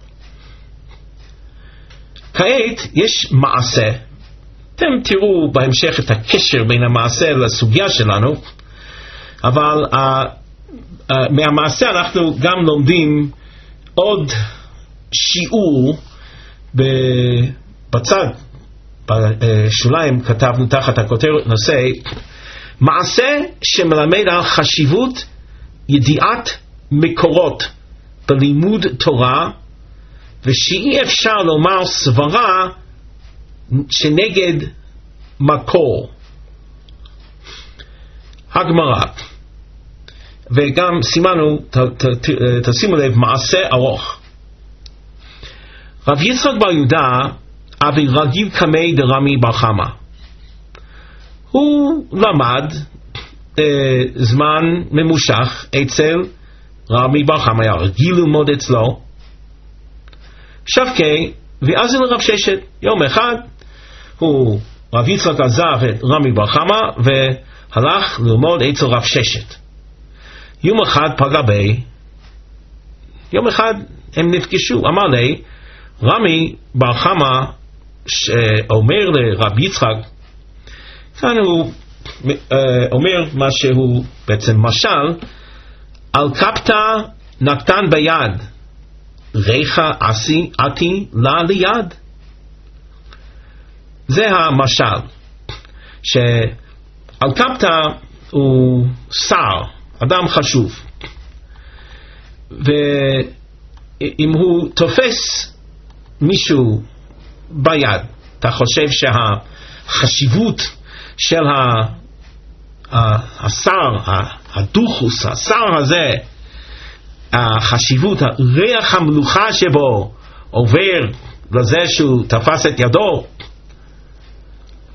כעת יש מעשה, אתם תראו בהמשך את הקשר בין המעשה לסוגיה שלנו, אבל מהמעשה אנחנו גם לומדים עוד שיעור. בצד, בשוליים כתבנו תחת הכותרת נושא מעשה שמלמד על חשיבות ידיעת מקורות בלימוד תורה, ושאי אפשר לומר סברה שנגד מקור. הגמרא, וגם סימנו, תשימו לב, מעשה ארוך. רב יצחק בר יהודה אבי רגיל קמי דרמי בר חמא, הוא למד זמן ממושך אצל רמי בר חמא, היה רגיל ללמוד אצלו. שבקי ואז לרב ששת. יום אחד רב יצחק עזב את רמי בר חמא והלך ללמוד אצל רב ששת. יום אחד פגע בי, יום אחד הם נפגשו. אמר לי רמי בר חמא שאומר לרב יצחק, כאן הוא אומר משהו בעצם משל, על קפטה נתן ביד, ריחה עתי לה ליד. זה המשל, שעל קפטה הוא שר, אדם חשוב, ואם הוא תופס מישהו ביד, אתה חושב שהחשיבות של השר, הדוכוס, השר הזה, החשיבות, הריח המלוכה שבו עובר לזה שהוא תפס את ידו.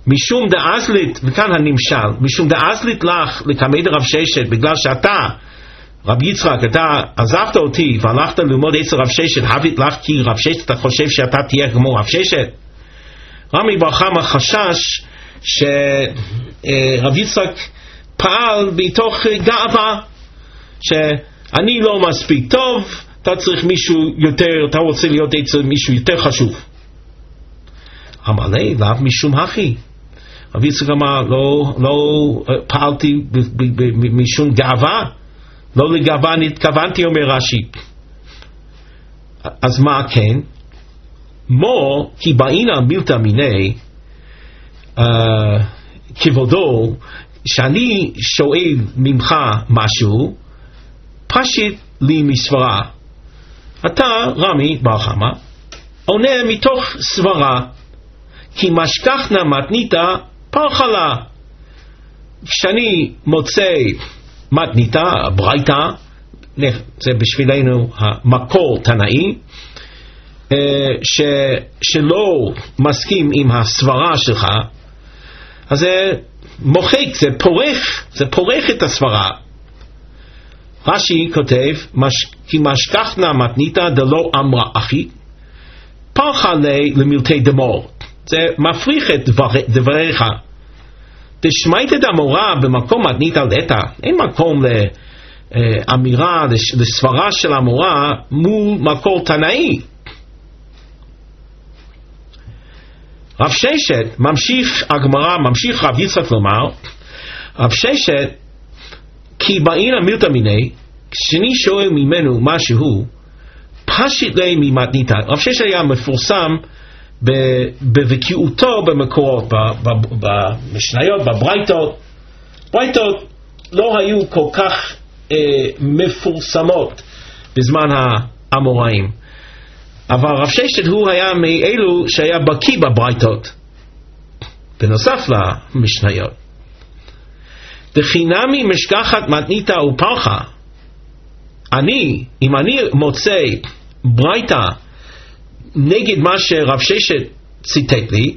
משום דאזלית, וכאן הנמשל, משום דאזלית לך לקמד רב ששת, בגלל שאתה, רב יצחק, אתה עזבת אותי והלכת ללמוד אצל רב ששת, הבית לך כי רב ששת אתה חושב שאתה תהיה כמו רב ששת. רמי בר חמא חשש שרב יצחק פעל בתוך גאווה, שאני לא מספיק טוב, אתה צריך מישהו יותר, אתה רוצה להיות אצל מישהו יותר חשוב. אמר לי, לאו משום הכי. רב יצחק אמר, לא פעלתי משום גאווה, לא לגאווה נתכוונתי, אומר רש"י. אז מה כן? מו כי באינה מילתא מיני כבודו, שאני שואל ממך משהו, פשיט לי מסברה. אתה, רמי בר חמא, עונה מתוך סברה, כי משכחנה מתניתא פרחלה. כשאני מוצא מתניתא, ברייתא, זה בשבילנו המקור תנאי, שלא מסכים עם הסברה שלך, אז זה מוחק, זה פורח את הסברה. רש"י כותב, כי משכחנה מתניתא דלא אמרה אחי, פרחה למילתי דמור. זה מפריך את דבריך. דשמייתא דאמורה במקום מתניתא לטא, אין מקום לאמירה, לסברה של אמורה מול מקור תנאי. רב ששת, ממשיך הגמרא, ממשיך רב יצחק לומר, רב ששת, כי באינה מילתא מיני, כשאני שואל ממנו משהו, פשיט לי ממתניתא. רב ששת היה מפורסם בבקיאותו במקורות, במשניות, בברייתות. ברייתות לא היו כל כך מפורסמות בזמן האמוראים, אבל רב ששת הוא היה מאלו שהיה בקיא בברייתות בנוסף למשניות. דחינמי משכחת מתניתא ופרחה, אם אני מוצא ברייתא נגד מה שרב ששת ציטט לי,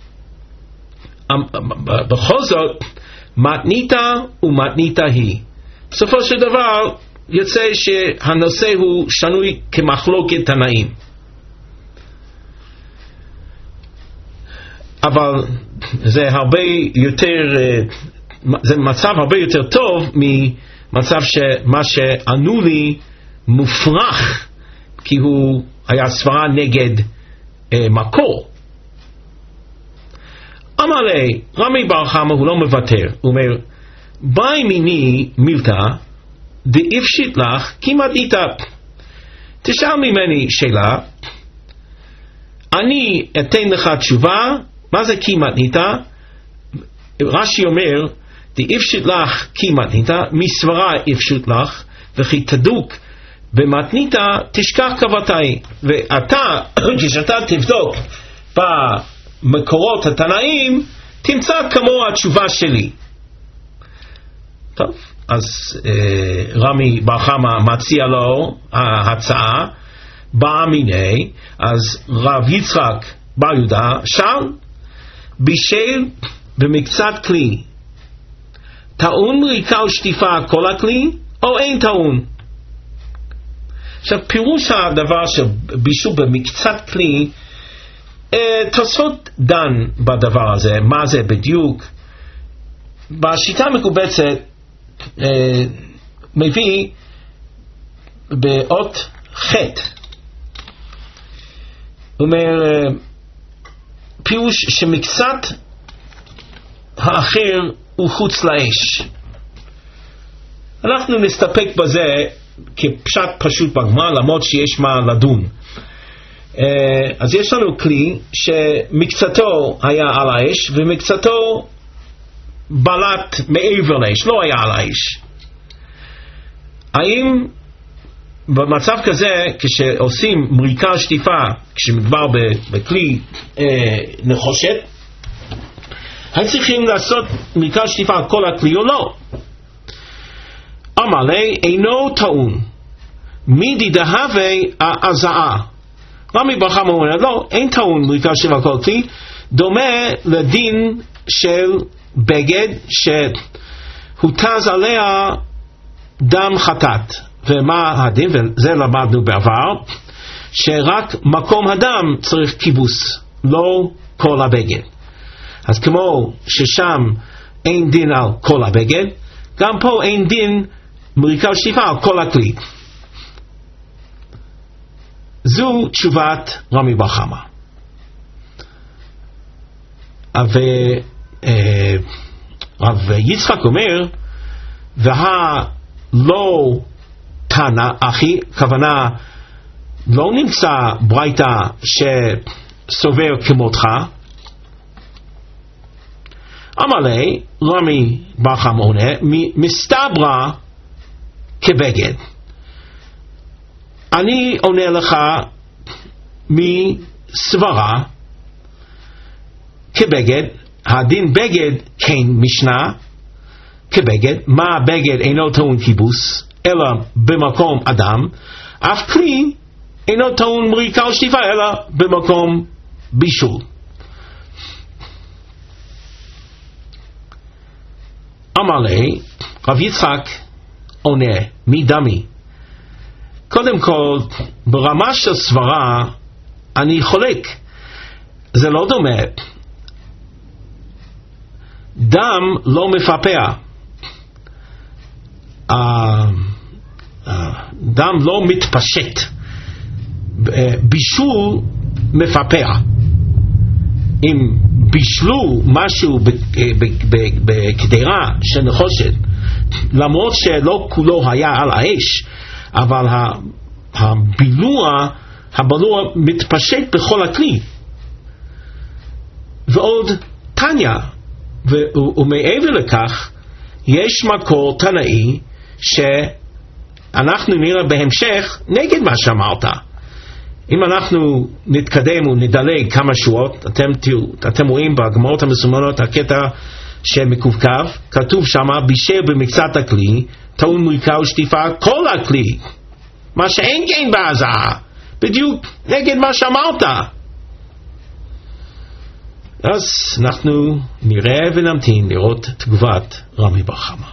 בכל זאת מתניתא ומתניתא היא. בסופו של דבר יוצא שהנושא הוא שנוי כמחלוקת תנאים. אבל זה הרבה יותר, זה מצב הרבה יותר טוב ממצב שמה שענו לי מופרך, כי הוא היה סברה נגד מקור. אמר לי, רמי בר חמא הוא לא מוותר, הוא אומר, באי מיני מילתא דאיפשיט לך כי מתניתא. תשאל ממני שאלה, אני אתן לך תשובה. מה זה כי מתניתא? רש"י אומר, דאיפשיט לך כי מתניתא, מסברה איפשיט לך, וכי תדוק במתניתא תשכח כבתי. ואתה, כשאתה תבדוק במקורות התנאים, תמצא כמו התשובה שלי. טוב, אז רמי בר חמא מציע לו ההצעה, באה מיני, אז רב יצחק בר יהודה שאל, בישל במקצת כלי, טעון מריקה ושטיפה כל הכלי, או אין טעון? עכשיו, פירוש הדבר של בישול במקצת כלי, תוספות דן בדבר הזה, מה זה בדיוק. בשיטה המקובצת מביא באות חטא, אומר פירוש שמקצת האחר הוא חוץ לאש. אנחנו נסתפק בזה כפשט פשוט בגמרא, למרות שיש מה לדון. אז יש לנו כלי שמקצתו היה על האש ומקצתו בלט מעבר לאש, לא היה על האש. האם במצב כזה, כשעושים מריקה שטיפה, כשמדבר בכלי נחושת, הם צריכים לעשות מריקה שטיפה על כל הכלי או לא? אמר לי, אינו טעון, מידי דהווה הזעה. רמי בר חמא אומר, לא, אין טעון מריקה שטיפה על כל כלי, דומה לדין של בגד שהותז עליה דם חטאת. ומה הדין? וזה למדנו בעבר, שרק מקום הדם צריך כיבוס, לא כל הבגד. אז כמו ששם אין דין על כל הבגד, גם פה אין דין מריקה ושטיפה על כל הכלי. זו תשובת רמי בר חמא. רב יצחק אומר, והלא תנא אחי, כוונה לא נמצא ברייתא שסובר כמותך. אמר לי רמי בר חמא עונה, מסתברא כבגד. אני עונה לך מסברה כבגד, הדין בגד כן משנה כבגד, מה בגד אינו טעון כיבוס אלא במקום אדם, אף כלי אינו טעון מריקה ושטיפה אלא במקום בישול. אמר לי רב יצחק עונה מדמי, קודם כל ברמה של סברה אני חולק, זה לא דומה. דם לא מפפע, דם לא מתפשט, בישול מפפע. אם בישלו משהו בקדרה של נחושת, למרות שלא כולו היה על האש, אבל הבילוע מתפשט בכל הכלי. ועוד תניא, ומעבר לכך יש מקור תנאי שאנחנו נראה בהמשך נגד מה שאמרת. אם אנחנו נתקדם ונדלג כמה שורות, אתם רואים בגמרות המסומנות הקטע שמקווקב, כתוב שמה בישל במקצת הכלי טעון מריקה ושטיפה כל הכלי, מה שאין כן בהזעה, בדיוק נגד מה שאמרת. אז אנחנו נראה ונמתין לראות תגובת רמי בר חמא.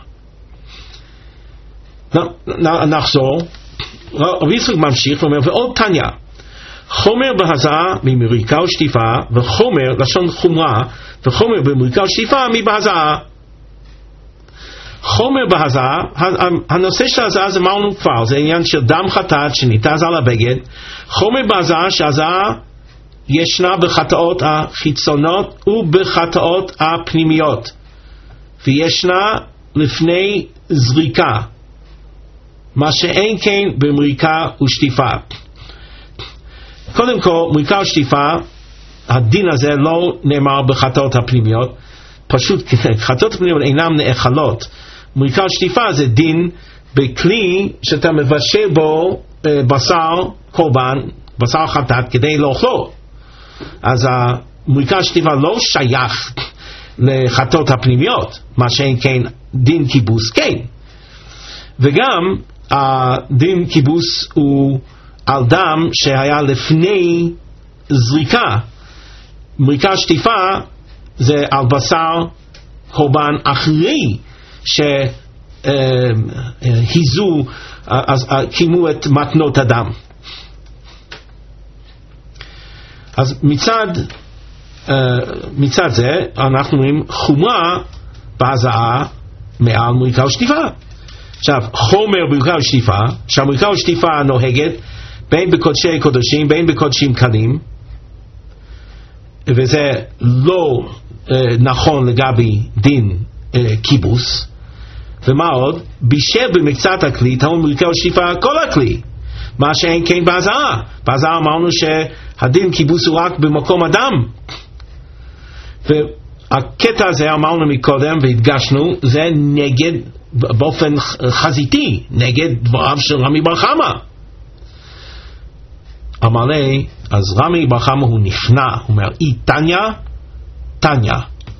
נחזור. רבי יצחק ממשיך ואומר, ועוד תניא, חומר בהזעה ממריקה ושטיפה, וחומר לשון חומרה, וחומר במריקה ושטיפה מבהזעה. חומר בהזעה, הנושא של ההזעה זה אמרנו כבר, זה עניין של דם חטאת שניתז על הבגד. חומר בהזעה שההזעה ישנה בחטאות החיצונות ובחטאות הפנימיות, וישנה לפני זריקה, מה שאין כן במריקה ושטיפה. קודם כל, מריקה ושטיפה, הדין הזה לא נאמר בחטאות הפנימיות, פשוט חטאות הפנימיות אינן נאכלות. מריקה ושטיפה זה דין בכלי שאתה מבשל בו בשר קורבן, בשר חטאת כדי לאכלו. אז המריקה ושטיפה לא שייך לחטאות הפנימיות, מה שאין כן דין כיבוס כן. וגם הדין כיבוס הוא על דם שהיה לפני זריקה. מריקה ושטיפה זה על בשר קורבן אחרי שהיזו, אז קימו את מתנות הדם. אז מצד זה אנחנו רואים חומרה בהזעה מעל מריקה ושטיפה. עכשיו, חומר במריקה ושטיפה, שהמריקה ושטיפה נוהגת בין בקודשי קודשים בין בקודשים קלים, וזה לא נכון לגבי דין כיבוס. ומה עוד? בישל במקצת הכלי טעון מריקה ושטיפה כל הכלי, מה שאין כן בהזעה. בהזעה אמרנו שהדין כיבוס הוא רק במקום אדם, והקטע הזה אמרנו מקודם והדגשנו, זה נגד, באופן חזיתי, נגד דבריו של רמי בר חמא. אמר לי, אז רמי בר חמא הוא נכנע, הוא אומר, אי תניא, תניא.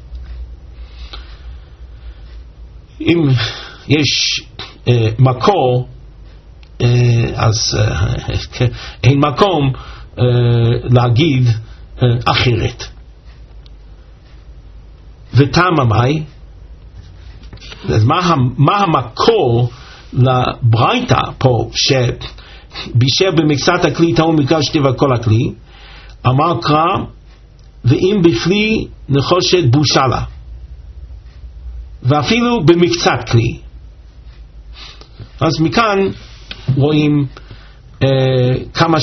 אם יש מקור, אז אין מקום להגיד אחרת. וטעם המי. אז מה המקור לברייתא פה שבישל במקצת הכלי טעון מקרא שתיבה כל הכלי? אמר קרא ואם בפלי נחושת בושה לה, ואפילו במקצת כלי. אז מכאן רואים כמה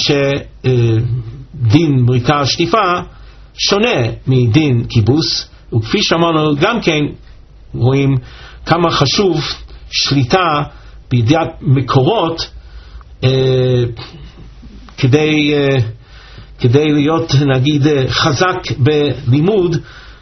שדין מריקה שטיפה שונה מדין כיבוס, וכפי שאמרנו גם כן רואים כמה חשוב שליטה בידיעת מקורות כדי להיות נגיד חזק בלימוד,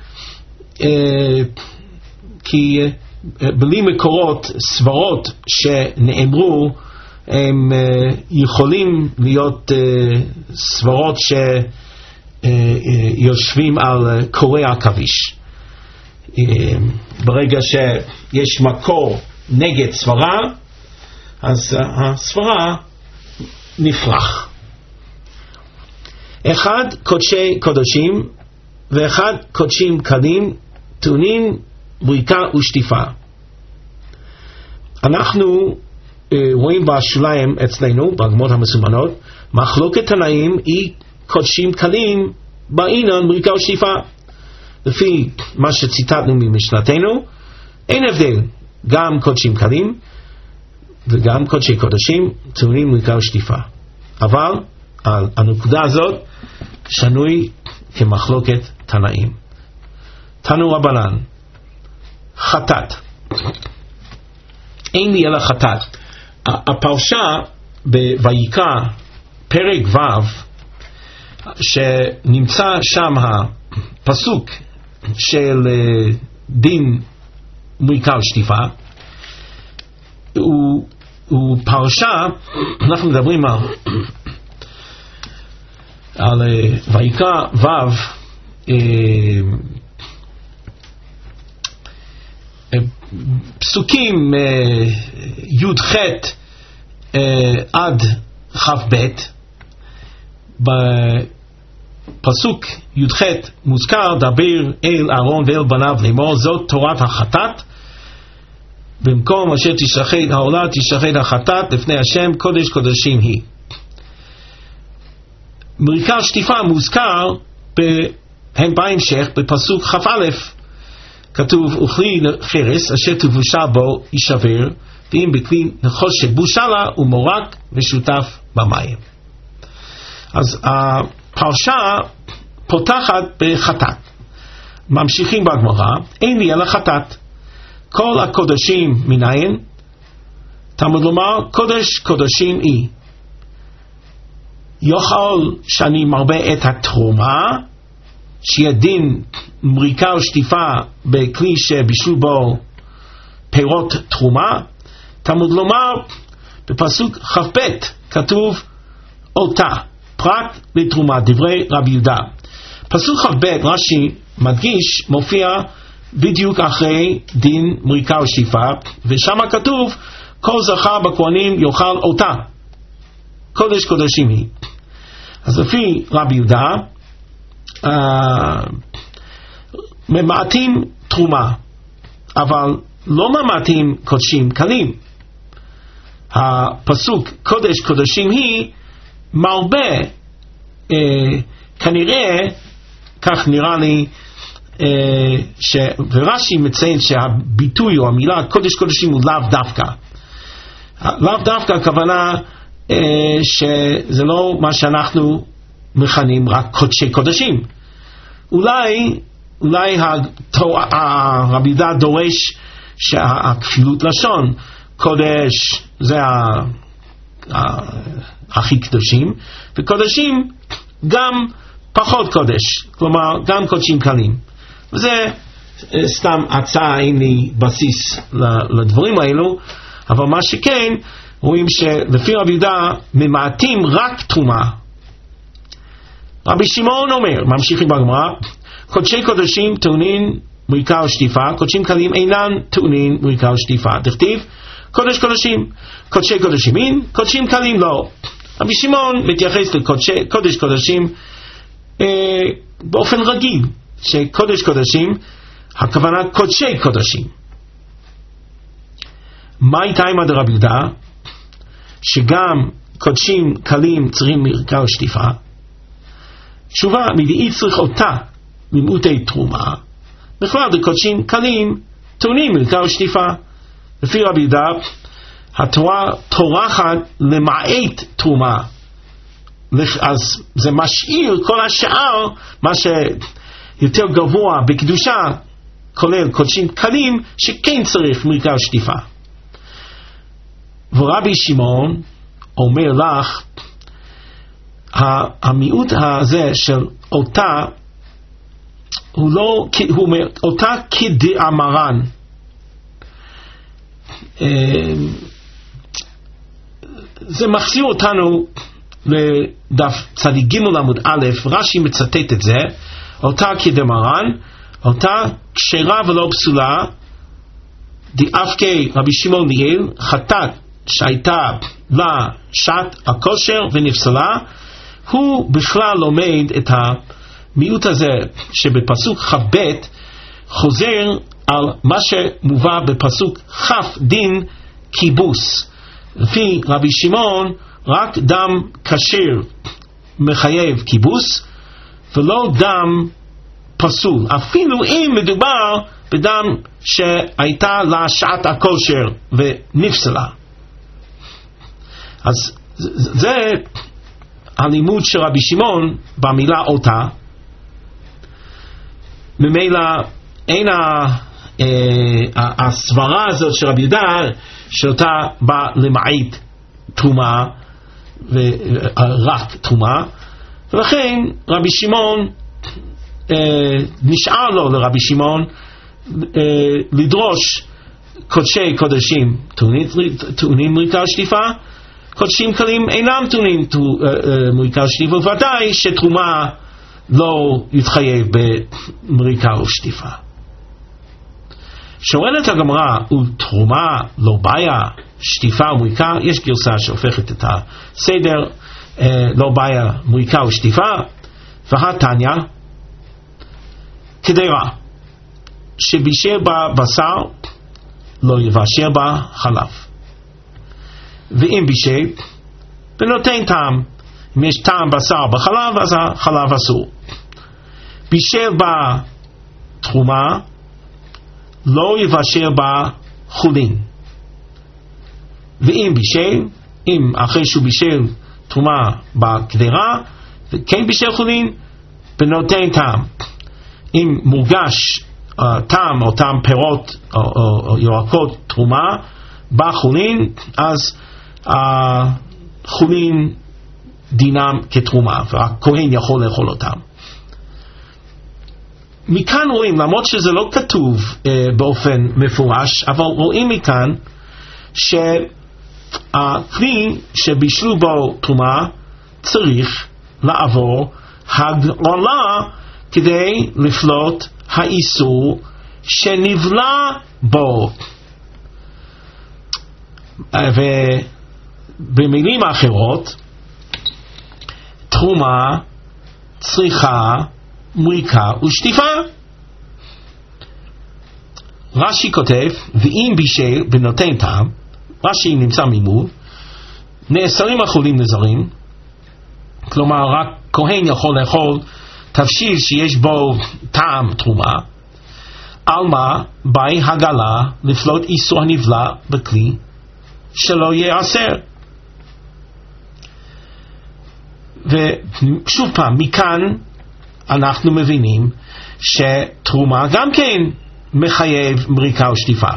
כי בלי מקורות סברות שנאמרו הם יכולים להיות סברות שיושבים על קורי עכביש. ברגע שיש מקור נגד סברה, אז הסברה נפרח. אחד קודשי קודשים ואחד קודשים קלים טעונים בריקה ושטיפה. אנחנו רואים בשוליים אצלנו בגמרות המסומנות מחלוקת תנאים היא קודשים קלים בעניין בריקה ושטיפה. לפי מה שציטטנו ממשנתנו אין הבדל, גם קודשים קלים וגם קודשי קודשים טעונים בריקה ושטיפה, אבל הנקודה הזאת שנוי כמחלוקת תנאים. תנו רבנן חטאת, אין לי אלא חטאת. הפרשה בויקרא פרק ו' שנמצא שם הפסוק של דין מריקה ושטיפה הוא פרשה, אנחנו מדברים על ויקרא ו' פסוקים י"ח עד כ"ב. בפסוק י"ח מוזכר דבר אל אהרון ואל בניו לאמור זאת תורת החטאת, במקום אשר תשחט העולה תשחט החטאת לפני השם קודש קודשים היא. מריקה שטיפה מוזכר הם בהמשך בפסוק כ"א, כתוב וכלי חרס אשר תבושה בו יישבר, ואם בכלי נחושת בושה לה הוא מורק ושותף במים. אז הפרשה פותחת בחטאת. ממשיכים בגמרא, אין לי אלא חטאת. כל הקודשים מניין? תלמוד לומר קודש קודשים היא. יוכל שאני מרבה את התרומה שיהיה דין מריקה ושטיפה בכלי שבישלו בו פירות תרומה? תלמוד לומר בפסוק כ"ב כתוב אותה פרט לתרומה, דברי רבי יהודה. פסוק כ"ב רש"י מדגיש מופיע בדיוק אחרי דין מריקה ושטיפה, ושם כתוב כל זכר בכהנים יאכל אותה קודש קודשים היא. אז לפי רבי יהודה ממעטים תרומה, אבל לא ממעטים קודשים קלים. הפסוק קודש קודשים היא מרבה, כנראה כך נראה לי, ורש"י מציין שהביטוי או המילה קודש קודשים הוא לאו דווקא. לאו דווקא הכוונה שזה לא מה שאנחנו מכנים רק קודשי קודשים. אולי רבי יהודה דורש שהכפילות לשון קודש זה הכי קדושים, וקודשים גם פחות קודש, כלומר גם קודשים קלים. וזה סתם הצעה, אין לי בסיס לדברים האלו, אבל מה שכן רואים שלפי רבי יהודה ממעטים רק תרומה. רבי שמעון אומר, ממשיכים בגמרא, קודשי קודשים טעונים מריקה ושטיפה, קודשים קלים אינן טעונים מריקה ושטיפה. דכתיב קודש קודשים, קודשי קודשים אין, קודשים קלים לא. רבי שמעון מתייחס לקודש קודשים באופן רגיל, שקודש קודשים הכוונה קודשי קודשים. מה איתה עם דרבי יהודה? שגם קודשים קלים צריכים מריקה ושטיפה. תשובה, מדעי צריך אותה ממעוטי תרומה, בכלל לקודשים קלים טעונים מריקה ושטיפה. לפי רבי יהודה, התורה טורחת למעט תרומה, אז זה משאיר כל השאר, מה שיותר גבוה בקדושה, כולל קודשים קלים, שכן צריך מריקה ושטיפה. ורבי שמעון אומר לך, המיעוט הזה של אותה, הוא אומר, אותה כדאמרן. זה מחזיר אותנו לדף צדיק ג' עמוד א', רש"י מצטט את זה, אותה כדאמרן, אותה כשרה ולא פסולה, דאפקי רבי שמעון ליאל, חטאת שהייתה לה שעת הכושר ונפסלה, הוא בכלל לומד את המיעוט הזה שבפסוק כ"ב חוזר על מה שמובא בפסוק כ' דין כיבוס. לפי רבי שמעון רק דם כשר מחייב כיבוס ולא דם פסול, אפילו אם מדובר בדם שהייתה לה שעת הכושר ונפסלה. אז זה הלימוד של רבי שמעון במילה אותה. ממילא אין הסברה הזאת של רבי יהודה שאותה בא למעט תרומה ורק תרומה, ולכן רבי שמעון נשאר לו לרבי שמעון לדרוש קודשי קודשים טעונים מריקה ושטיפה, קודשים קלים אינם טעונים מריקה ושטיפה, ובוודאי שתרומה לא יתחייב במריקה ושטיפה. שואלת הגמרא, ותרומה לא בעיה שטיפה ומריקה? יש גרסה שהופכת את הסדר, לא בעיה מריקה ושטיפה. והתניא כדרה שבישל בה בשר לא יבשל בה חלב, ואם בישל ונותן טעם, אם יש טעם בשר בחלב אז החלב אסור. בישל בה תרומה לא יבשל בה חולין, ואם בישל, אם אחרי שהוא בישל תרומה בקדרה וכן בישל חולין ונותן טעם, אם מורגש טעם או טעם פירות או ירקות תרומה בחולין, אז החולין דינם כתרומה והכהן יכול לאכול אותם. מכאן רואים, למרות שזה לא כתוב באופן מפורש, אבל רואים מכאן שהכלי שבישלו בו תרומה צריך לעבור הגרלה כדי לפלוט האיסור שנבלע בו. ובמילים אחרות, תרומה צריכה מריקה ושטיפה. רש"י כותב, ואם בישל ונותן טעם, רש"י נמצא ממול, נאסרים החולים נזרים, כלומר רק כהן יכול לאכול תבשיל שיש בו טעם תרומה, על מה באי הגלה לפלוט איסור הנבלע בכלי שלא יאסר. ושוב פעם, מכאן אנחנו מבינים שתרומה גם כן מחייב מריקה ושטיפה.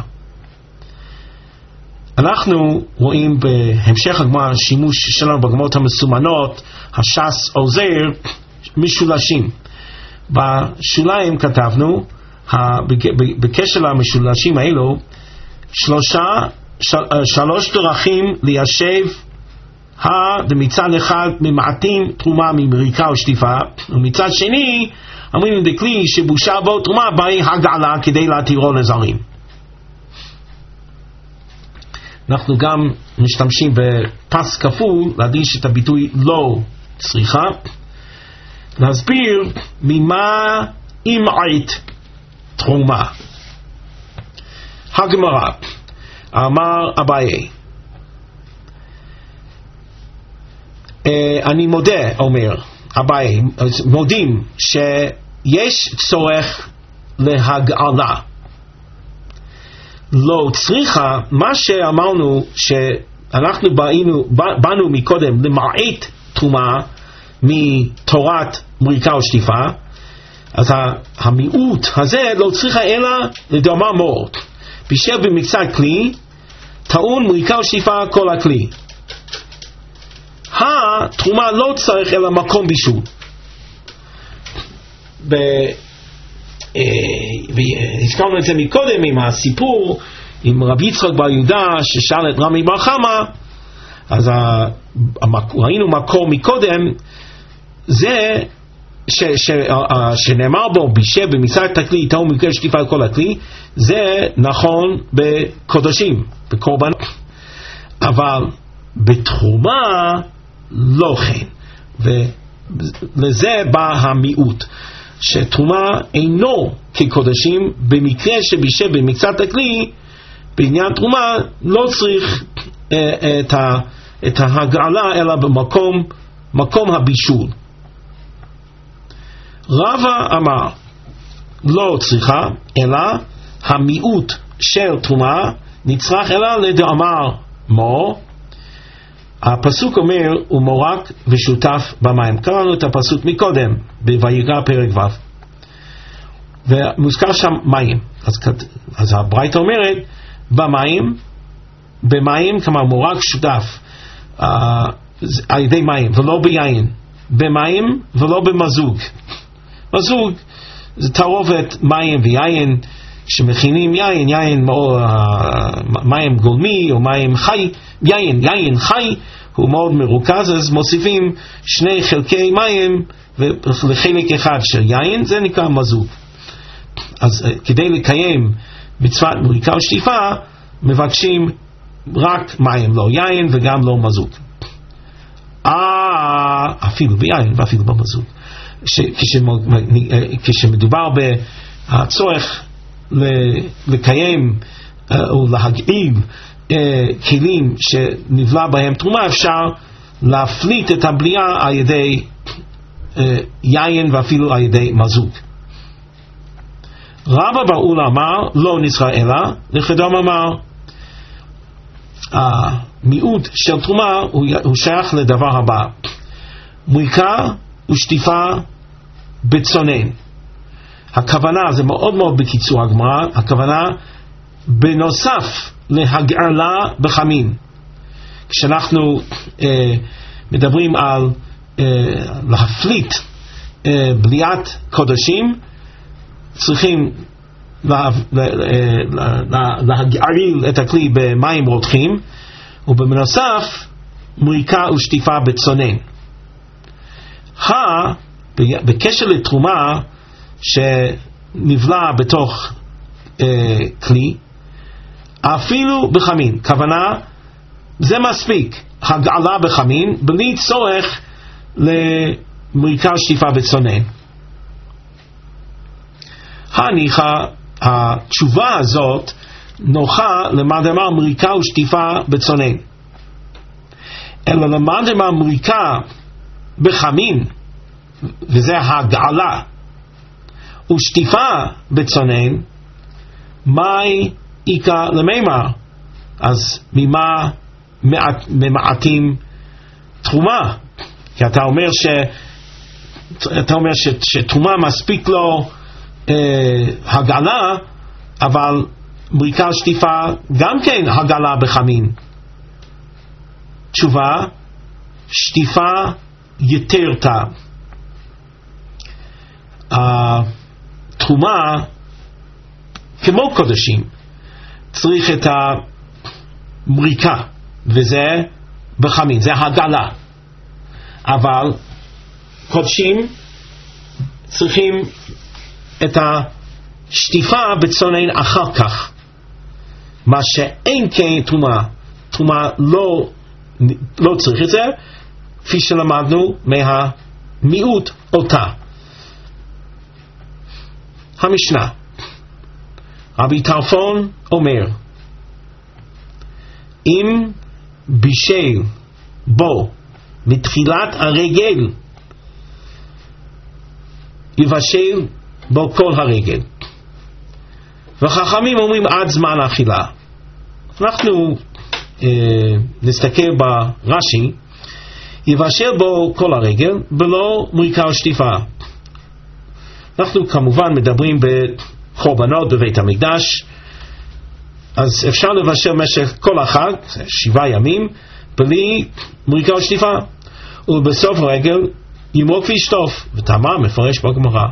אנחנו רואים בהמשך הגמרא שימוש שלנו בגמרות המסומנות, הש"ס עוזר משולשים. בשוליים כתבנו בקשר למשולשים האלו שלוש דרכים ליישב ומצד אחד ממעטים תרומה ממריקה או שטיפה, ומצד שני אומרים דכלי שבושה בו תרומה באי הגעלה כדי להתירו לזרים. אנחנו גם משתמשים בפס כפול להדגיש את הביטוי לא צריכה, להסביר ממה ימעט תרומה. הגמרא, אמר אביי, אני מודה, אומר אביי, מודים שיש צורך להגעלה. לא צריכה, מה שאמרנו שאנחנו באנו מקודם למעט תרומה מתורת מריקה או שטיפה, אז המיעוט הזה לא צריכה אלא לדמה מות. בישל במקצת כלי, טעון מריקה או שטיפה כל הכלי. התרומה לא צריך אלא מקום בישול. והזכרנו את זה מקודם עם הסיפור עם רבי יצחק בר יהודה ששאל את רמי בר חמא, אז ראינו מקור מקודם, זה שנאמר בו בישל במקצת הכלי טעון מריקה או שטיפה כל הכלי, זה נכון בקודשים, בקורבן, אבל בתרומה לא כן. ולזה בא המיעוט, שתרומה אינו כקודשים, במקרה שבישל במקצת הכלי בעניין תרומה לא צריך את ההגעלה אלא במקום הבישול. רבא אמר לא צריכה אלא המיעוט של תרומה נצרך אלא לדאמר מו. הפסוק אומר הוא מורק ושותף במים. קראנו את הפסוק מקודם בויקרא פרק ו', ומוזכר שם מים. אז הברייתא אומרת במים כלומר מורק שותף על ידי מים ולא ביין, במים ולא במזוג. מזוג זה תערובת מים ויין שמכינים יין מים גולמי או מים חי. יין חי הוא מאוד מרוכז, אז מוסיפים 2 חלקי מים לחלק אחד של יין, זה נקרא מזוג. אז כדי לקיים מצוות מריקה או שטיפה מבקשים רק מים, לא יין וגם לא מזוג, אפילו ביין ואפילו במזוג. כשמדובר בצורך לקיים או להגעיל כלים שנבלע בהם תרומה, אפשר להפליט את הבליעה על ידי יין ואפילו על ידי מזוג. רבא בר אולה אמר לא נצרך אלא, לכדם אמר המיעוט של תרומה הוא שייך לדבר הבא: מריקה ושטיפה בצונן. הכוונה, זה מאוד מאוד בקיצור הגמרא, הכוונה בנוסף להגעלה בחמין. כשאנחנו מדברים על להפליט בליעת קודשים, צריכים להגעיל את הכלי במים רותחים, ובנוסף מריקה ושטיפה בצונן. בקשר לתרומה שנבלע בתוך כלי, אפילו בחמין, כוונה זה מספיק, הגעלה בחמין בלי צורך למריקה ושטיפה בצונן. התשובה הזאת נוחה למה דאמר מריקה ושטיפה בצונן, אלא למה דאמר מריקה בחמין וזה הגעלה ושטיפה בצונן, מהי איקה למימר? אז ממה ממעטים תרומה? כי אתה אומר שתרומה מספיק לו הגעלה, אבל מריקה ושטיפה גם כן הגעלה בחמין. תשובה, שטיפה יותר טעם. התרומה כמו קודשים צריך את המריקה, וזה בחמין, זה הגעלה. אבל קודשים צריכים את השטיפה בצונן אחר כך, מה שאין כן תרומה. תרומה לא צריך את זה, כפי שלמדנו מהמיעוט אותה. המשנה, רבי טרפון אומר, אם בישל בו מתחילת הרגל, יבשל בו כל הרגל. וחכמים אומרים עד זמן האכילה. אנחנו נסתכל ברש"י, יבשל בו כל הרגל בלא מריקה או שטיפה. אנחנו כמובן מדברים בחורבנות בבית המקדש, אז אפשר לבשל משך כל החג, 7 ימים, בלי מריקה או שטיפה, ובסוף הרגל ימרוק וישטוף, וטעמה מפרש בגמרא.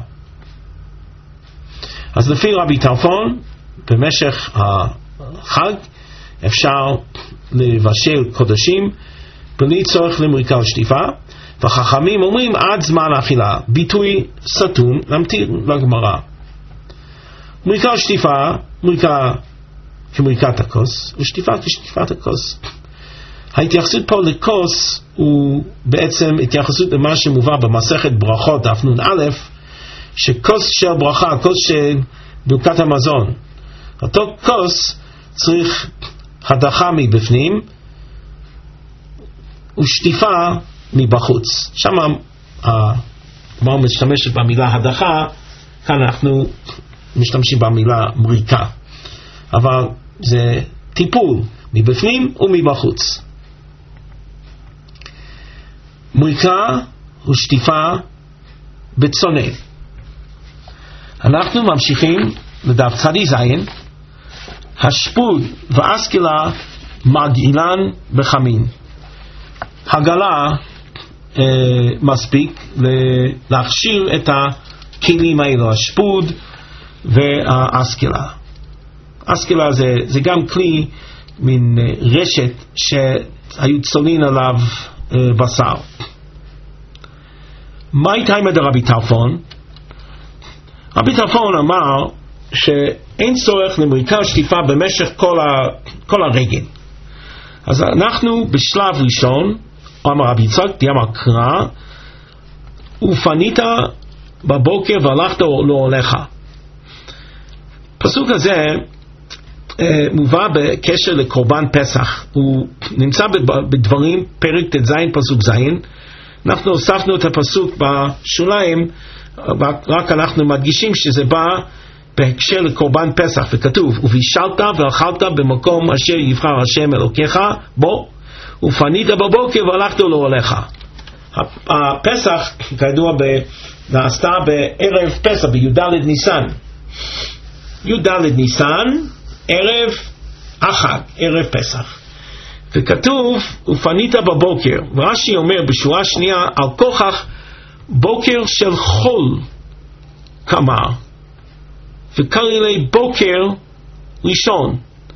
אז לפי רבי טרפון, במשך החג אפשר לבשל קודשים בלי צורך למריקה או שטיפה, וחכמים אומרים עד זמן האכילה, ביטוי סתום, נמתיר לגמרא. מריקה או שטיפה, מריקה כמריקת הכוס, ושטיפה כשטיפת הכוס. ההתייחסות פה לכוס הוא בעצם התייחסות למה שמובא במסכת ברכות דף נ"א, שכוס של ברכה, כוס של ברכת המזון, אותו כוס צריך הדחה מבפנים ושטיפה מבחוץ. שם הגמרא משתמשת במילה הדחה, כאן אנחנו משתמשים במילה מריקה, אבל זה טיפול מבפנים ומבחוץ. מריקה ושטיפה בצונן. אנחנו ממשיכים לדף צ"ז. השפוד והאסקלה מגעילן בחמין. הגלה מספיק להכשיר את הכלים האלו, השפוד והאסקלה. אסקלה זה גם כלי, מין רשת שהיו צולין עליו בשר. מה הייתה דרבי טרפון? רבי טרפון אמר שאין צורך למריקה שטיפה במשך כל הרגל. אז אנחנו בשלב ראשון, אמר רבי יצחק, אמר קרא, ופנית בבוקר והלכת להולך. פסוק הזה מובא בקשר לקורבן פסח. הוא נמצא בדברים פרק ט"ז פסוק ז'. אנחנו הוספנו את הפסוק בשוליים, רק אנחנו מדגישים שזה בא בהקשר לקורבן פסח, וכתוב ובישלת ואכלת במקום אשר יבחר השם אלוקיך בו, ופנית בבוקר והלכת להולך. הפסח כידוע נעשתה בערב פסח, בי"ד ניסן. י"ד ניסן ערב החג, ערב פסח, וכתוב ופנית בבוקר, ורש"י אומר בשורה שנייה על כוכך בוקר של חול כמה, וקרא לי בוקר ראשון.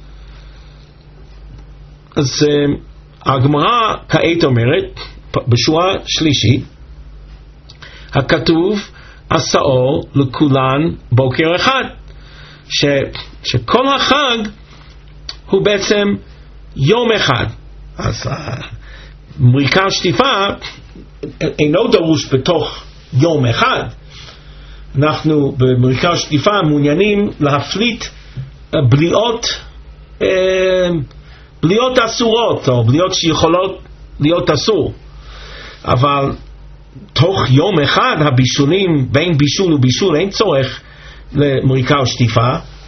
אז הגמרא כעת אומרת בשורה שלישית, הכתוב עשאו לכולן בוקר אחד, שכל החג הוא בעצם יום אחד. אז מריקה שטיפה אינו דרוש בתוך יום אחד. אנחנו במריקה שטיפה מעוניינים להפליט בליעות אסורות, או בליעות שיכולות להיות אסור, אבל תוך יום אחד הבישולים, בין בישול ובישול אין צורך למריקה או שטיפה.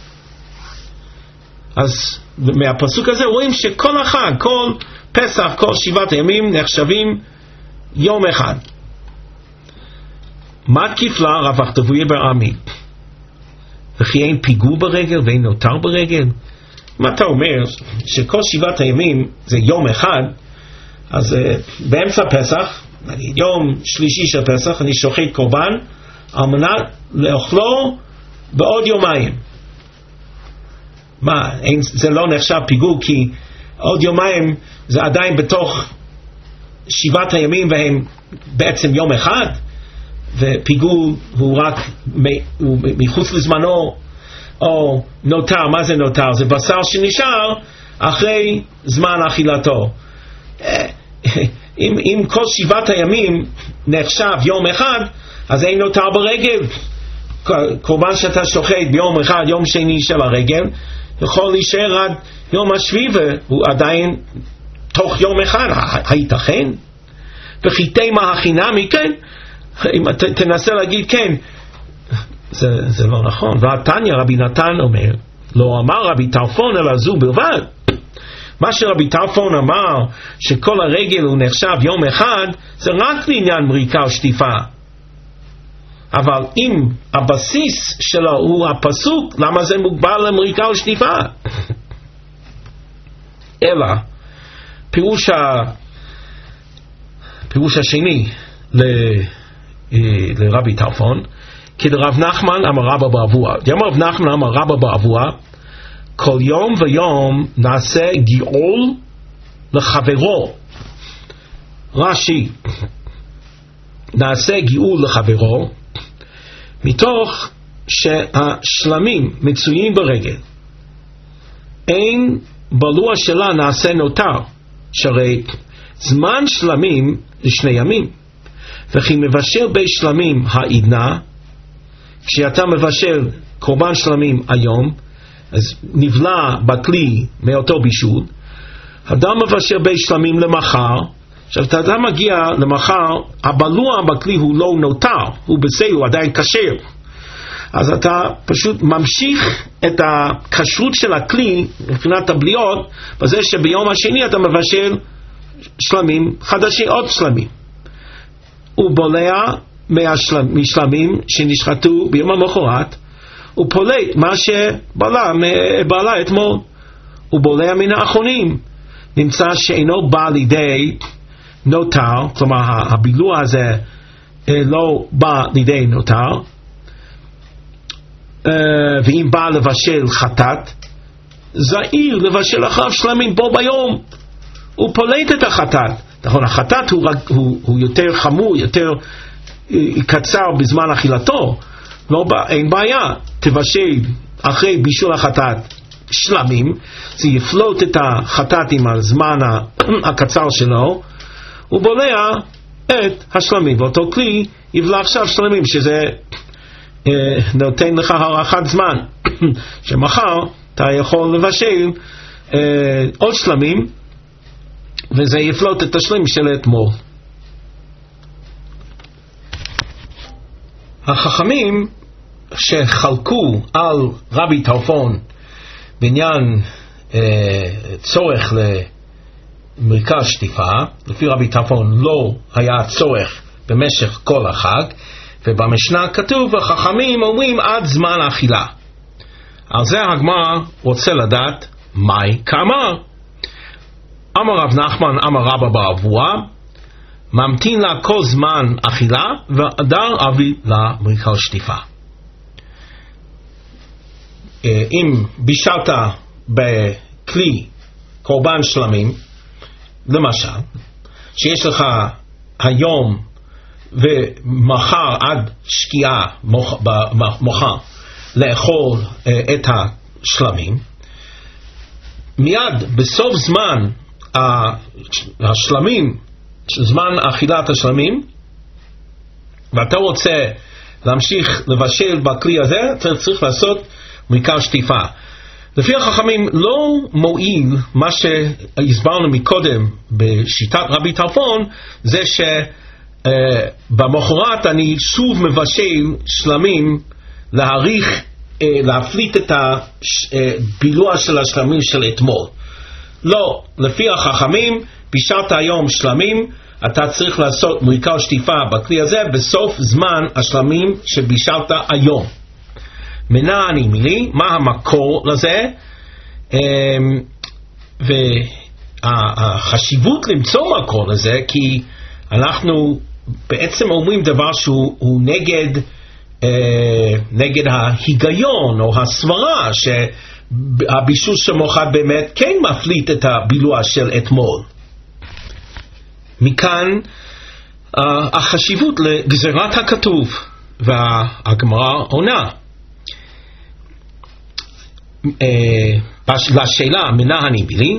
אז מהפסוק הזה רואים שכל החג, כל פסח, כל 7 ימים נחשבים יום אחד. מה תקיפלה רב אכתבויה בר עמי? וכי אין פיגור ברגל ואין נותר ברגל? מה אתה אומר שכל 7 הימים זה יום אחד, אז באמצע פסח, נגיד יום שלישי של פסח, אני שוחט קורבן על מנת לאכלו בעוד יומיים. מה, זה לא נחשב פיגור, כי עוד יומיים זה עדיין בתוך 7 הימים והם בעצם יום אחד, ופיגור הוא רק מחוץ לזמנו, או נותר. מה זה נותר? זה בשר שנשאר אחרי זמן אכילתו. אם כל 7 הימים נחשב יום אחד, אז אין נותר ברגל, קורבן שאתה שוחט ביום אחד, יום שני של הרגל, יכול להישאר עד יום השביעי והוא עדיין תוך יום אחד. הייתכן? וכי תימה החינמי, כן, אם תנסה להגיד כן, זה לא נכון. והתניא רבי נתן אומר, לא אמר רבי טרפון אלא זו בלבד. מה שרבי טרפון אמר שכל הרגל הוא נחשב יום אחד, זה רק לעניין מריקה או שטיפה. אבל אם הבסיס שלו הוא הפסוק, למה זה מוגבל למריקה או שטיפה? אלא פירוש השני לרבי טרפון, כדרב נחמן אמר רבא באבוה. דאמר רב נחמן אמר רבא באבוה, כל יום ויום נעשה גיאול לחברו. רש"י, נעשה גיאול לחברו מתוך שהשלמים מצויים ברגל, אין בלוע שלה נעשה נותר, שהרי זמן שלמים לשני ימים, וכי מבשל בי שלמים העידנה, כשאתה מבשל קורבן שלמים היום, אז נבלע בכלי מאותו בישול. אדם מבשל בי שלמים למחר. עכשיו אתה מגיע למחר, הבלוע בכלי הוא לא נותר, הוא בסדר, הוא עדיין כשר. אז אתה פשוט ממשיך את הכשרות של הכלי מבחינת הבליעות, בזה שביום השני אתה מבשל שלמים חדשים, עוד שלמים. הוא בולע משלמים שנשחטו ביום המחרת, הוא פולט מה שבלע אתמול, הוא בולע מן האחרונים. נמצא שאינו בא לידי נותר, כלומר הבילוע הזה לא בא לידי נותר. ואם בא לבשל חטאת, זהיר לבשל אחריו שלמים בו ביום, הוא פולט את החטאת. נכון, החטאת הוא יותר חמור, יותר קצר בזמן אכילתו, אין בעיה, תבשל אחרי בישול החטאת שלמים, זה יפלוט את החטאת עם הזמן הקצר שלו, הוא בולע את השלמים, ואותו כלי יבלע עכשיו שלמים, שזה נותן לך הארכת זמן, שמחר אתה יכול לבשל עוד שלמים, וזה יפלוט את השלמים של אתמול. החכמים שחלקו על רבי טרפון בעניין צורך למריקה שטיפה, לפי רבי טרפון לא היה צורך במשך כל החג, ובמשנה כתוב החכמים אומרים עד זמן האכילה. על זה הגמרא רוצה לדעת מהי כאמר. אמר רב נחמן אמר רבא באבוה, ממתין לה כל זמן אכילה והדר אבי למריקה שטיפה. אם בישלת בכלי קורבן שלמים, למשל, שיש לך היום ומחר עד שקיעה מחר לאכול את השלמים, מיד בסוף זמן השלמים, זמן אכילת השלמים, ואתה רוצה להמשיך לבשל בכלי הזה, אתה צריך לעשות מריקה שטיפה. לפי החכמים לא מועיל מה שהסברנו מקודם בשיטת רבי טרפון, זה שבמחרת אני שוב מבשל שלמים להאריך, להפליט את הבילוע של השלמים של אתמול. לא, לפי החכמים בישלת היום שלמים, אתה צריך לעשות מריקה שטיפה בכלי הזה בסוף זמן השלמים שבישלת היום. מנעני מילי, מה המקור לזה? והחשיבות למצוא מקור לזה, כי אנחנו בעצם אומרים דבר שהוא נגד ההיגיון או הסברה שהבישול שמוחד באמת כן מפליט את הבילוע של אתמול. מכאן החשיבות לגזירת הכתוב, והגמרא עונה לשאלה מנעני מילי.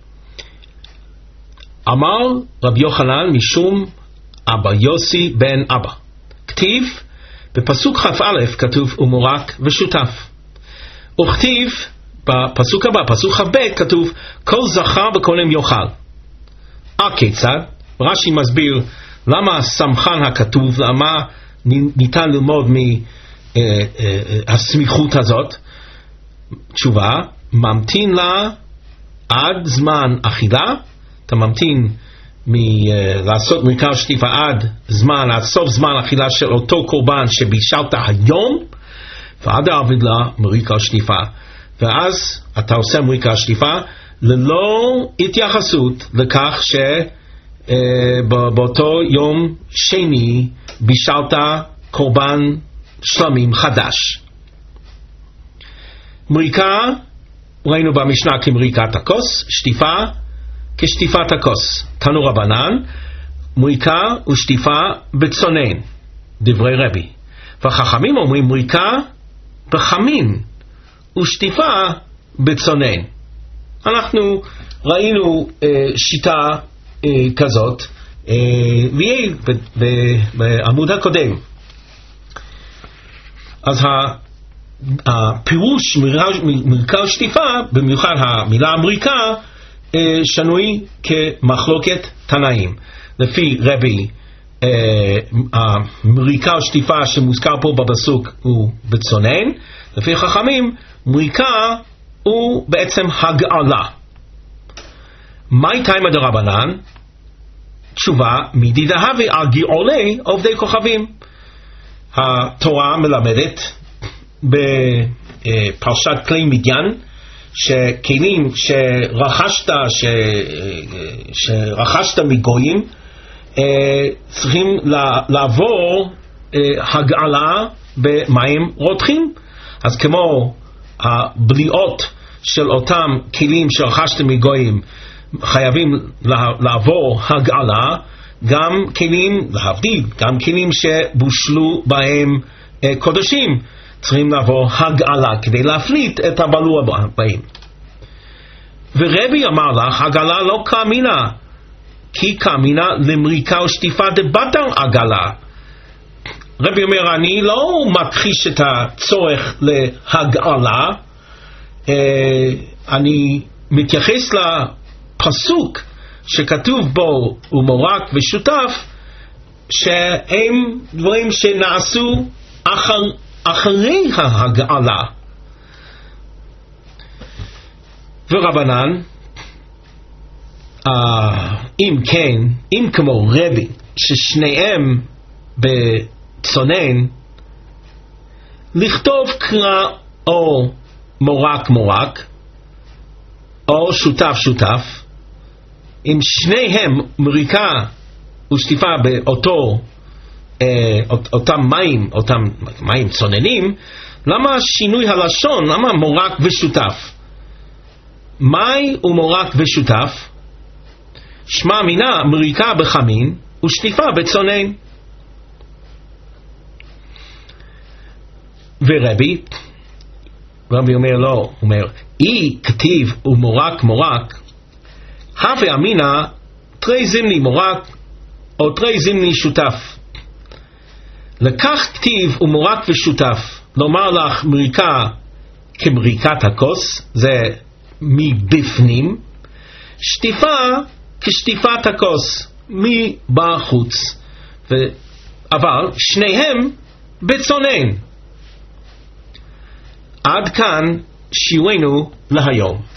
אמר רבי יוחנן משום אבא יוסי בן אבא, כתיב בפסוק כ"א כתוב ומורק ושותף. וכתיב בפסוק הבא, פסוק כ"ב, כתוב כל זכר וכהן יאכל. הכיצד? רש"י מסביר למה סמכן הכתוב, למה ניתן ללמוד מהסמיכות הזאת. תשובה, ממתין לה עד זמן אכילה. אתה ממתין לעשות מריקה שטיפה עד סוף זמן אכילה של אותו קורבן שבישלת היום, ועד הערב לה מריקה שטיפה. ואז אתה עושה מריקה שטיפה ללא התייחסות לכך שבאותו יום שני בישלת קורבן שלמים חדש. מריקה ראינו במשנה כמריקת הכוס, שטיפה כשטיפת הכוס. תנו רבנן, מריקה ושטיפה בצונן, דברי רבי. והחכמים אומרים מריקה בחמין ושטיפה בצונן. אנחנו ראינו שיטה כזאת בעמוד הקודם. אז הפירוש מריקה ושטיפה, במיוחד המילה מריקה, שנוי כמחלוקת תנאים. לפי רבי, המריקה ושטיפה שמוזכר פה בפסוק הוא בצונן. לפי חכמים, מריקה הוא בעצם הגעלה. מהי תימא דרבנן? תשובה, מדידהבי על גאולי עובדי כוכבים. התורה מלמדת בפרשת כלי מדיין שכלים שרכשת מגויים צריכים לעבור הגעלה במים רותחים. אז כמו הבליעות של אותם כלים שרכשת מגויים חייבים לעבור הגעלה, גם כלים, להבדיל, גם כלים שבושלו בהם קודשים צריכים לעבור הגעלה כדי להפליט את הבלוע בהם. ורבי אמר לך, הגעלה לא כאמינה, כי כאמינה למריקה ושטיפה דבטר הגעלה. רבי אומר, אני לא מכחיש את הצורך להגעלה, אני מתייחס לפסוק שכתוב בו ומורק ושותף, שהם דברים שנעשו אחרי ההגעלה. ורבנן, אם כן, אם כמו רבי ששניהם בצונן, לכתוב קרא או מורק מורק או שותף שותף, אם שניהם מריקה ושטיפה אותם מים צוננים, למה שינוי הלשון? למה מורק ושותף? מי ומורק ושותף? שמע מינה מריקה בחמין ושטיפה בצונן. ורבי אומר לא, הוא אומר אי כתיב ומורק מורק, הווה אמינה תרי זמני מורק או תרי זמני שותף. לקח כתיב ומורק ושותף, לומר לך מריקה כמריקת הכוס, זה מבפנים, שטיפה כשטיפת הכוס מבחוץ, אבל שניהם בצונן. עד כאן שיעורנו להיום.